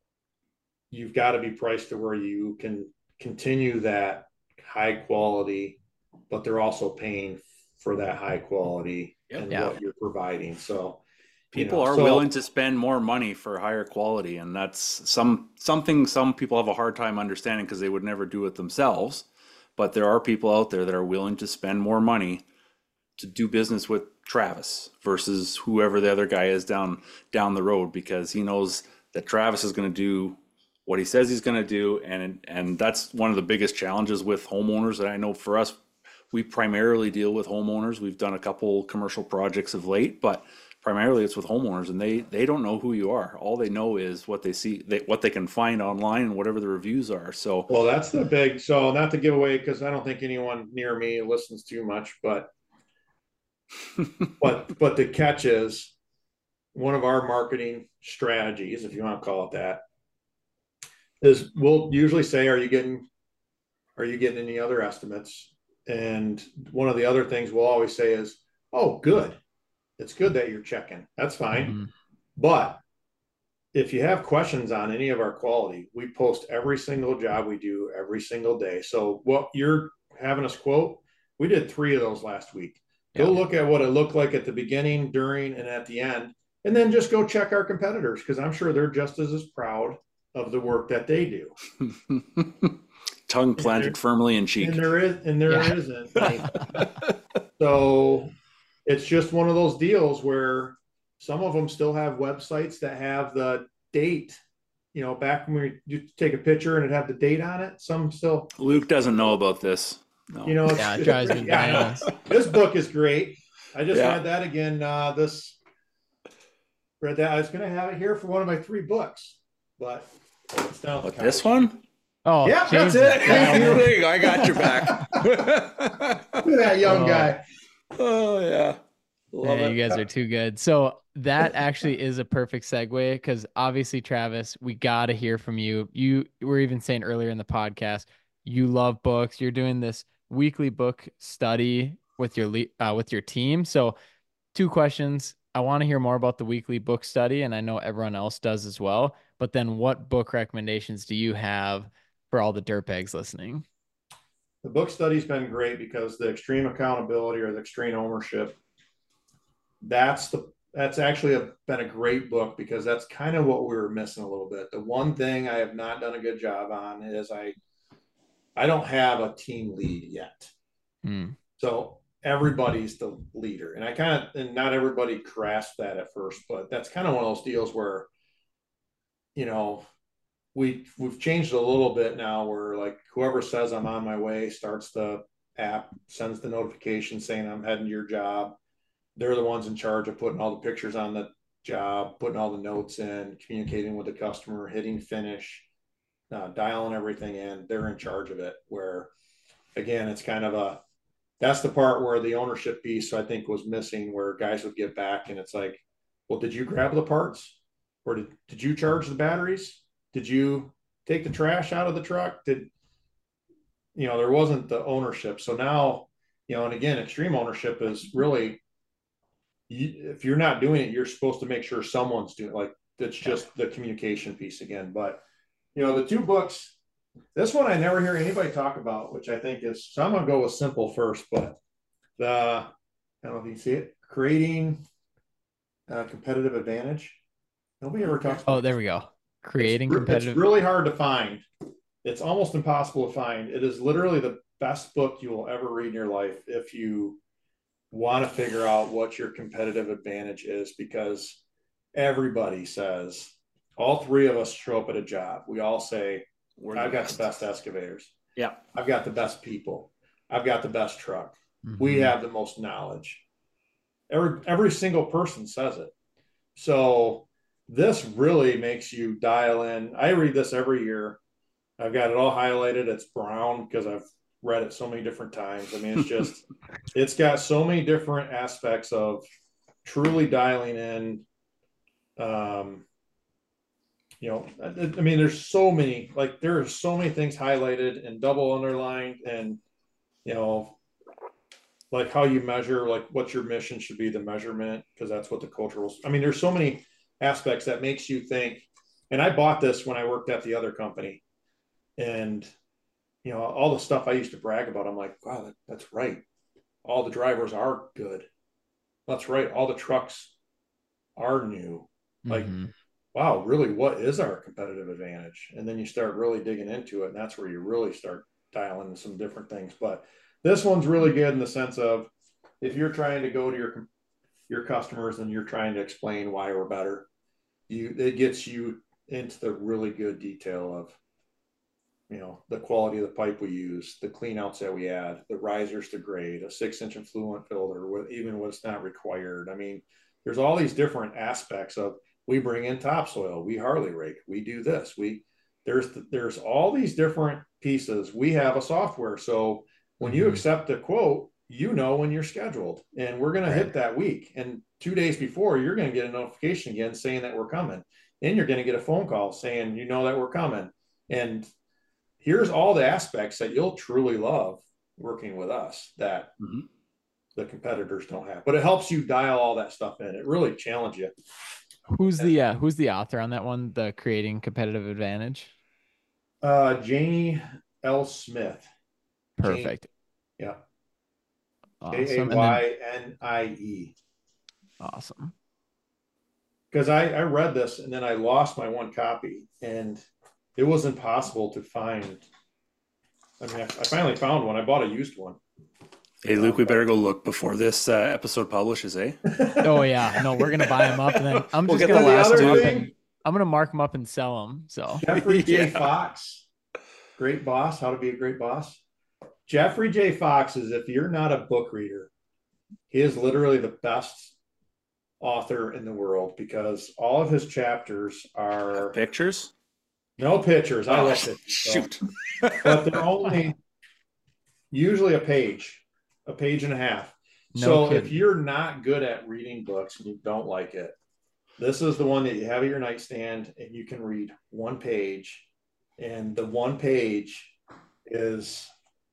you've got to be priced to where you can continue that high quality, but they're also paying for that high quality yep. and yeah. what you're providing. So people you know, are so, willing to spend more money for higher quality. And that's some something some people have a hard time understanding because they would never do it themselves. But there are people out there that are willing to spend more money to do business with Travis versus whoever the other guy is down down the road, because he knows that Travis is going to do what he says he's going to do, and and that's one of the biggest challenges with homeowners. And I know for us, we primarily deal with homeowners. We've done a couple commercial projects of late, but primarily it's with homeowners, and they they don't know who you are. All they know is what they see, they, what they can find online, and whatever the reviews are. So well, that's the big. So not to give away, because I don't think anyone near me listens too much, but. but but the catch is one of our marketing strategies, if you want to call it that, is we'll usually say, are you getting are you getting any other estimates? And one of the other things we'll always say is, oh, good. It's good that you're checking. That's fine. Mm-hmm. But if you have questions on any of our quality, we post every single job we do every single day. So what you're having us quote, we did three of those last week. Go yeah. look at what it looked like at the beginning, during, and at the end, and then just go check our competitors, because I'm sure they're just as, as proud of the work that they do. Tongue planted firmly in cheek. And there is, and there yeah. isn't. So it's just one of those deals where some of them still have websites that have the date. You know, back when we you take a picture and it had the date on it. Some still. Luke doesn't know about this. No. You know, it's, yeah, it drives me yeah, this book is great. I just yeah. read that again. Uh, this read that. I was going to have it here for one of my three books, but it's down. What, this one? Oh, yeah, that's it. Thank you. I got your back. Look at that young oh. guy. Oh yeah, love yeah, it. You guys are too good. So that actually is a perfect segue, because obviously, Travis, we got to hear from you. You were even saying earlier in the podcast, you love books. You're doing this weekly book study with your uh, with your team. So two questions. I want to hear more about the weekly book study, and I know everyone else does as well. But then what book recommendations do you have for all the dirtbags listening? the book study's been great because the extreme accountability or the extreme ownership, that's the that's actually a, been a great book because that's kind of what we were missing a little bit. The one thing I have not done a good job on is I I don't have a team lead yet. Mm. So everybody's the leader. And I kind of, and not everybody grasped that at first, but that's kind of one of those deals where, you know, we, we've changed a little bit now where like whoever says I'm on my way starts the app, sends the notification saying I'm heading to your job. They're the ones in charge of putting all the pictures on the job, putting all the notes in, communicating with the customer, hitting finish, uh, dialing everything in. They're in charge of it. Where, again, it's kind of a, that's the part where the ownership piece I think was missing, where guys would get back and it's like, well, did you grab the parts, or did, did you charge the batteries? Did you take the trash out of the truck? Did, you know, there wasn't the ownership. So now, you know, and again, extreme ownership is really, if you're not doing it, you're supposed to make sure someone's doing it. Like that's just the communication piece again. But, you know, the two books, this one I never hear anybody talk about, which I think is, so I'm going to go with simple first, but the, I don't know if you can see it, creating a competitive advantage. Nobody ever talks about Oh, there we go. Creating it's, competitive. It's really hard to find. It's almost impossible to find. It is literally the best book you will ever read in your life if you want to figure out what your competitive advantage is, because everybody says, all three of us show up at a job. We all say, We're I've got best. the best excavators. Yeah. I've got the best people. I've got the best truck. Mm-hmm. We have the most knowledge. Every, every single person says it. So this really makes you dial in. I read this every year. I've got it all highlighted. It's brown because I've read it so many different times. I mean, it's just, it's got so many different aspects of truly dialing in. Um, you know, I, I mean, there's so many, like there are so many things highlighted and double underlined, and, you know, like how you measure, like what your mission should be, the measurement, because that's what the cultural, I mean, there's so many aspects that makes you think. And I bought this when I worked at the other company, and, you know, all the stuff I used to brag about, I'm like, wow, that, that's right. All the drivers are good. That's right. All the trucks are new. Like, mm-hmm. wow, really, what is our competitive advantage? And then you start really digging into it, and that's where you really start dialing some different things. But this one's really good in the sense of, if you're trying to go to your your customers and you're trying to explain why we're better, you it gets you into the really good detail of, you know, the quality of the pipe we use, the clean outs that we add, the risers to grade, a six inch influent filter, with even when it's not required. I mean, there's all these different aspects of, we bring in topsoil, we Harley rake, we do this, we, there's, there's all these different pieces. We have a software. So when mm-hmm. you accept a quote, you know, when you're scheduled, and we're going right. to hit that week. And two days before, you're going to get a notification again saying that we're coming. Then you're going to get a phone call saying, you know, that we're coming. And here's all the aspects that you'll truly love working with us that mm-hmm. the competitors don't have. But it helps you dial all that stuff in. It really challenges you. Who's the uh, who's the author on that one? The Creating Competitive Advantage. Uh, Janie L. Smith. Perfect. Janie, yeah. Awesome. J A Y N I E. Awesome. Because I, I read this and then I lost my one copy, and it was impossible to find. I mean, I, I finally found one. I bought a used one. Hey, Luke, we better go look before this uh, episode publishes, eh? Oh, yeah. No, we're going to buy them up, and then I'm we'll just going to last them up, thing. and I'm going to mark them up and sell them. So Jeffrey J. Yeah. Fox, Great Boss, How to Be a Great Boss. Jeffrey J. Fox is, if you're not a book reader, he is literally the best author in the world, because all of his chapters are pictures. No pictures. I oh, love pictures. Shoot. So. But they're only usually a page, a page and a half. No so kidding. If you're not good at reading books and you don't like it, this is the one that you have at your nightstand and you can read one page. And the one page is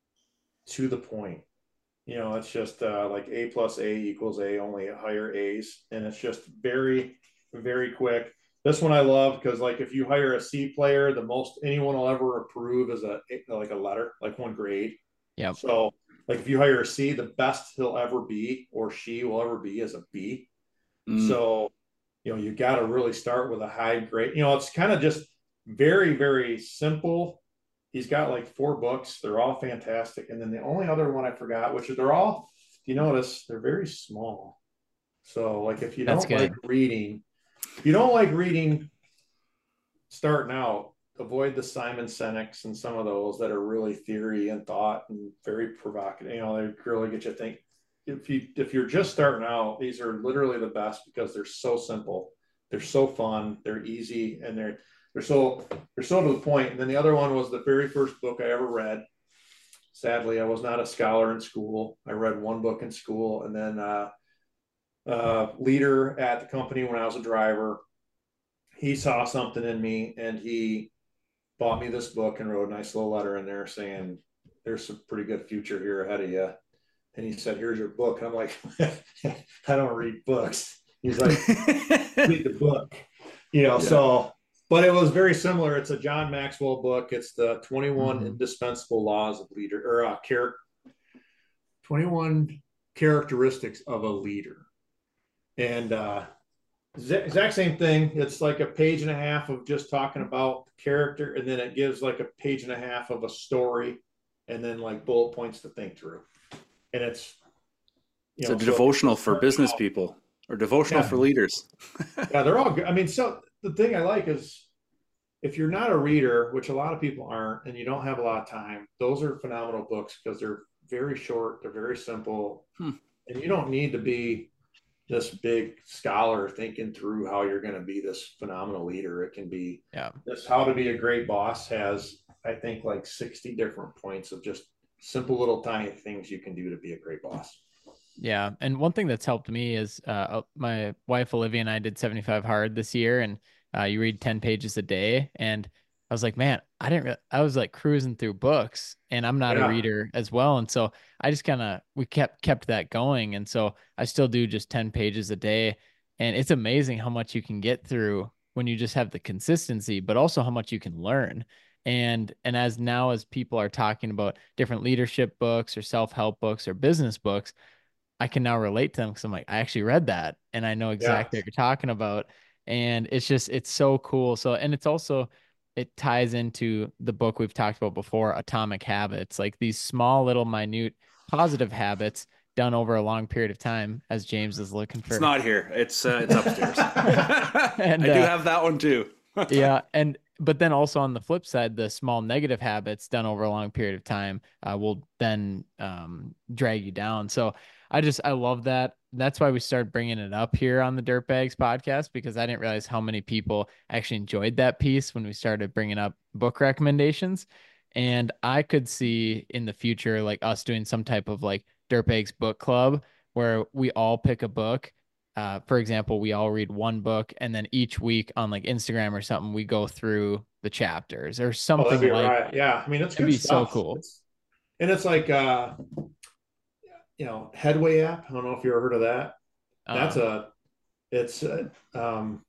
to the point. You know, it's just uh, like A plus A equals A, only higher A's. And it's just very, very quick. This one I love because, like, if you hire a C player, the most anyone will ever approve is a like a letter, like one grade. Yeah. So like if you hire a C, the best he'll ever be or she will ever be is a B. Mm. So, you know, you got to really start with a high grade. You know, it's kind of just very, very simple. He's got like four books. They're all fantastic. And then the only other one I forgot, which is they're all, if you notice, they're very small. So like if you That's don't good. like reading, if you don't like reading starting out, avoid the Simon Sinek's and some of those that are really theory and thought and very provocative. You know, they really get you thinking. If you if you're just starting out, these are literally the best because they're so simple, they're so fun, they're easy, and they're they're so they're so to the point. And then the other one was the very first book I ever read. Sadly, I was not a scholar in school. I read one book in school, and then uh, uh, leader at the company when I was a driver, he saw something in me, and he bought me this book and wrote a nice little letter in there saying, "There's some pretty good future here ahead of you." And he said, "Here's your book." And I'm like, I don't read books. He's like, read the book, you know. Yeah. So, but it was very similar. It's a John Maxwell book. It's the twenty-one mm-hmm. indispensable laws of leader or uh, char- twenty-one characteristics of a leader. And uh, exact same thing. It's like a page and a half of just talking about character. And then it gives like a page and a half of a story and then like bullet points to think through. And it's, you know, it's a so devotional for business out. people or devotional yeah. for leaders. Yeah, they're all good. I mean, so the thing I like is if you're not a reader, which a lot of people aren't, and you don't have a lot of time, those are phenomenal books because they're very short. They're very simple. Hmm. And you don't need to be this big scholar thinking through how you're going to be this phenomenal leader. It can be yeah. this How to Be a Great Boss has, I think, like sixty different points of just simple little tiny things you can do to be a great boss. Yeah. And one thing that's helped me is uh, my wife, Olivia, and I did seventy-five hard this year, and uh, you read ten pages a day. And I was like, man, I didn't, re- I was like cruising through books, and I'm not yeah. a reader as well. And so I just kind of, we kept, kept that going. And so I still do just ten pages a day. And it's amazing how much you can get through when you just have the consistency, but also how much you can learn. And, and as now, as people are talking about different leadership books or self-help books or business books, I can now relate to them because I'm like, I actually read that and I know exactly yeah. what you're talking about. And it's just, it's so cool. So, and it's also, it ties into the book we've talked about before, Atomic Habits, like these small little minute positive habits done over a long period of time, as James is looking for. It's not here. It's, uh, it's upstairs. and, I do uh, have that one too. yeah. And, but then also on the flip side, the small negative habits done over a long period of time uh, will then um, drag you down. So I just, I love that. That's why we started bringing it up here on the Dirtbags podcast, because I didn't realize how many people actually enjoyed that piece when we started bringing up book recommendations. And I could see in the future, like us doing some type of like Dirtbags book club where we all pick a book. Uh, for example, we all read one book, and then each week on like Instagram or something, we go through the chapters or something oh, like right. Yeah. I mean, it's it'd good be stuff. so cool. It's, and it's like, uh, you know, Headway app. I don't know if you ever heard of that. That's uh, a, it's, a, um,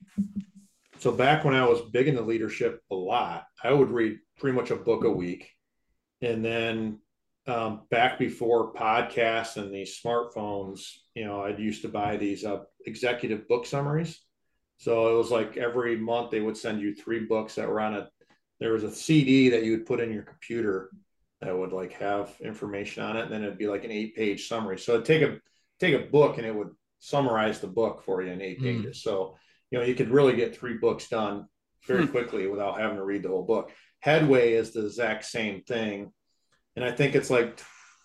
so back when I was big into leadership a lot, I would read pretty much a book a week. And then um, back before podcasts and these smartphones, you know, I'd used to buy these uh, executive book summaries. So it was like every month they would send you three books that were on a, there was a C D that you would put in your computer that would like have information on it. And then it'd be like an eight page summary. So it'd take a, take a book and it would summarize the book for you in eight mm. pages. So, you know, you could really get three books done very hmm. quickly without having to read the whole book. Headway is the exact same thing. And I think it's like,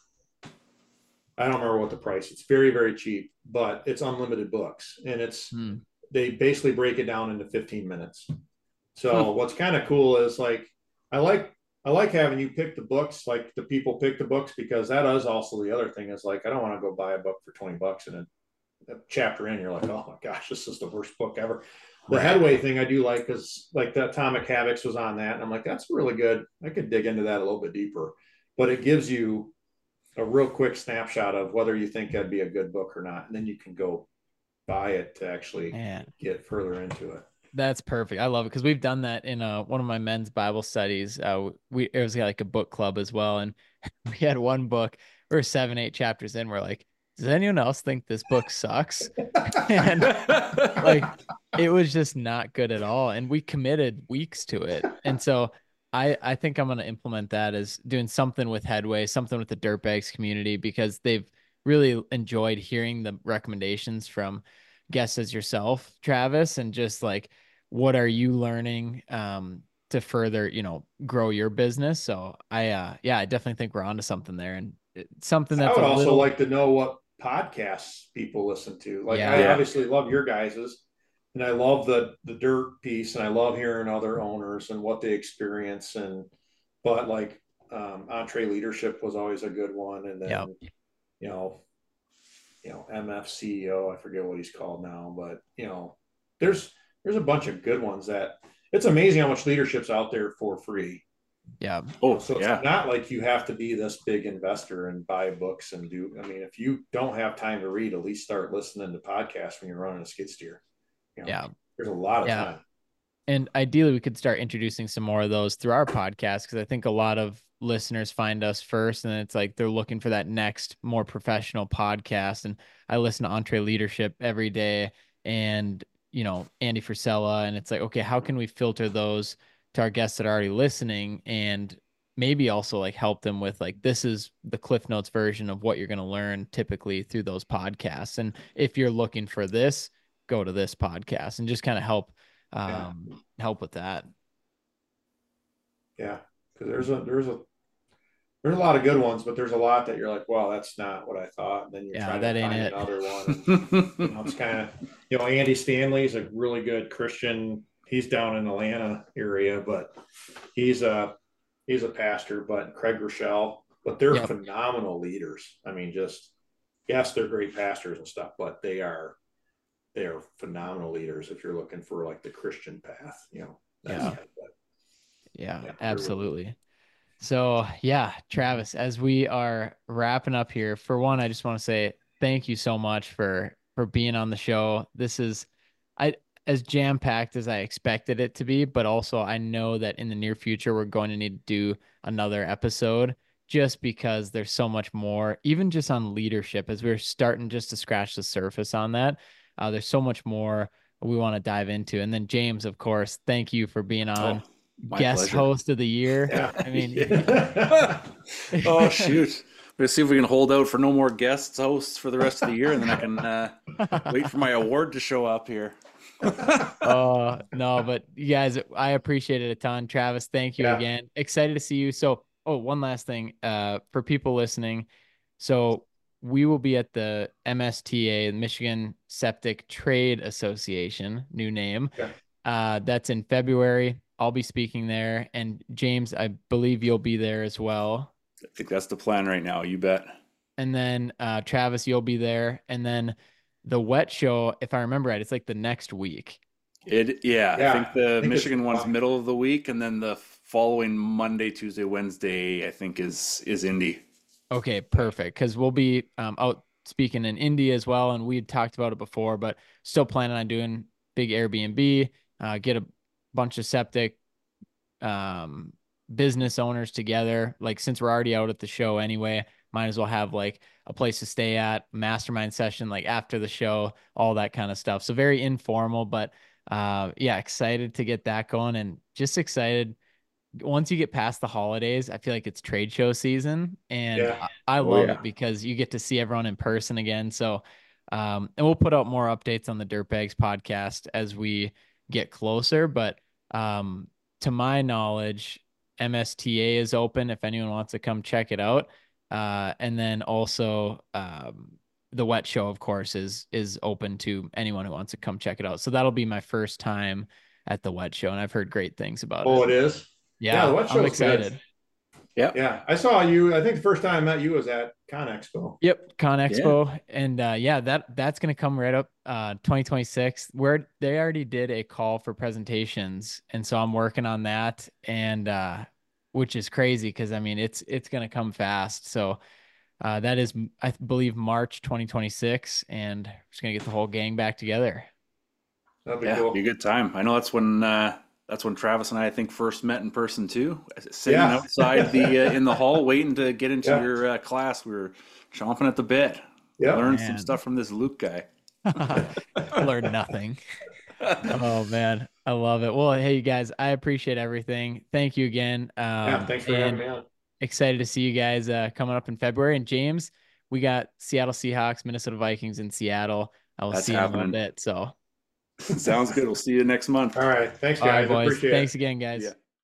I don't remember what the price, it's very, very cheap, but it's unlimited books. And it's, hmm. they basically break it down into fifteen minutes. So hmm. what's kind of cool is like, I like, I like having you pick the books, like the people pick the books, because that is also the other thing is like, I don't want to go buy a book for twenty bucks and a, a chapter in, you're like, oh my gosh, this is the worst book ever. The right. Headway thing I do like, because like the Atomic Habits was on that. And I'm like, that's really good. I could dig into that a little bit deeper, but it gives you a real quick snapshot of whether you think that'd be a good book or not. And then you can go buy it to actually Man. get further into it. That's perfect. I love it because we've done that in uh, one of my men's Bible studies. Uh, we it was like a book club as well, and we had one book. We are seven, eight chapters in. We're like, does anyone else think this book sucks? And like, it was just not good at all. And we committed weeks to it. And so I I think I'm gonna implement that as doing something with Headway, something with the Dirtbags community because they've really enjoyed hearing the recommendations from guests as yourself, Travis, and just like what are you learning um to further, you know, grow your business. So I uh yeah, I definitely think we're onto something there and it's something I that's a would also little like to know what podcasts people listen to. Like I yeah, Yeah. obviously love your guys's, and I love the the dirt piece, and I love hearing other owners and what they experience. And but like um, Entree Leadership was always a good one, and yeah, then you know you know M F C E O, I forget what he's called now, but you know there's there's a bunch of good ones that it's amazing how much leadership's out there for free. yeah, You know, Oh, so it's yeah. not like you have to be this big investor and buy books and do. I mean, if you don't have time to read, at least start listening to podcasts when you're running a skid steer. You know, yeah, there's a lot of yeah. time. And ideally, we could start introducing some more of those through our podcast because I think a lot of listeners find us first, and it's like they're looking for that next more professional podcast. And I listen to Entree Leadership every day, and you know Andy Frisella, and it's like, okay, how can we filter those to our guests that are already listening, and maybe also like help them with like this is the Cliff Notes version of what you're going to learn typically through those podcasts. And if you're looking for this, go to this podcast, and just kind of help Yeah, um help with that. yeah. Because there's a there's a there's a lot of good ones, but there's a lot that you're like, wow, that's not what I thought. And then you're Yeah, trying to that ain't find it. another one, and you know, it's kind of you know Andy Stanley's a really good Christian. He's down in Atlanta area, but he's a he's a pastor. But Craig Rochelle, but they're Yep. phenomenal leaders. I mean, just yes, they're great pastors and stuff, but they are they are phenomenal leaders if you're looking for like the Christian path, you know. That's Yeah. but, Yeah, yeah, really absolutely. So, yeah, Travis, as we are wrapping up here, for one, I just want to say thank you so much for for being on the show. This is I as jam-packed as I expected it to be, but also I know that in the near future we're going to need to do another episode just because there's so much more, even just on leadership, as we're starting just to scratch the surface on that. Uh, there's so much more we want to dive into. And then James, of course, thank you for being Oh, on my guest pleasure. host of the year. yeah. I mean, Yeah. Oh, shoot. We'll see if we can hold out for no more guest hosts for the rest of the year, and then I can uh, wait for my award to show up here. oh no, but you guys, I appreciate it a ton. Travis, thank you Yeah. again. Excited to see you. So, oh, one last thing, uh, for people listening. So we will be at the M S T A, Michigan Septic Trade Association, new name. Yeah. Uh, that's in February. I'll be speaking there, and James, I believe you'll be there as well. I think that's the plan right now. You bet. And then uh, Travis, you'll be there, and then the wet show, if I remember right, it's like the next week. It, yeah, I think Yeah. I the think it's Michigan one's fun. middle of the week, and then the following Monday, Tuesday, Wednesday, I think is is Indy. Okay, perfect. Because we'll be um, out speaking in India as well, and we had talked about it before, but still planning on doing big Airbnb, uh, get a bunch of septic um, business owners together. Like since we're already out at the show anyway, might as well have like a place to stay at, mastermind session, like after the show, all that kind of stuff. So very informal, but uh, yeah, excited to get that going and just excited once you get past the holidays, I feel like it's trade show season, and Yeah. I, I Oh love yeah. it because you get to see everyone in person again. So, um, and we'll put out more updates on the Dirtbags podcast as we get closer. But um, to my knowledge, M S T A is open if anyone wants to come check it out. Uh, and then also, um, the wet show, of course, is is open to anyone who wants to come check it out. So that'll be my first time at the wet show, and I've heard great things about Oh, it. it is. Yeah, the Yeah, wet I'm show's good. excited. Yep. Yeah, I saw you. I think the first time I met you was at Con Expo. Yep, Con Yeah. Expo, and uh, yeah, that that's gonna come right up uh twenty twenty-six. Where they already did a call for presentations, and so I'm working on that, and uh, which is crazy because I mean it's it's gonna come fast. So uh, that is I believe March twenty twenty-six, and we're just gonna get the whole gang back together. That'd be Yeah, cool. be a good time. I know that's when uh, that's when Travis and I, I think, first met in person too. Sitting Yeah. outside the uh, in the hall, waiting to get into Yeah. your uh, class. We were chomping at the bit. Yeah. Learn some Man. stuff from this Luke guy. Learn nothing. Oh man, I love it. Well, hey you guys, I appreciate everything. Thank you again. Yeah. Um, Thanks for having and me on. excited to see you guys uh, coming up in February. And James, we got Seattle Seahawks, Minnesota Vikings in Seattle. I will That's see you in a little happening. bit. So, Sounds good. We'll see you next month. All right. Thanks, all right, guys. boys. Appreciate it. Thanks again, guys. Yeah.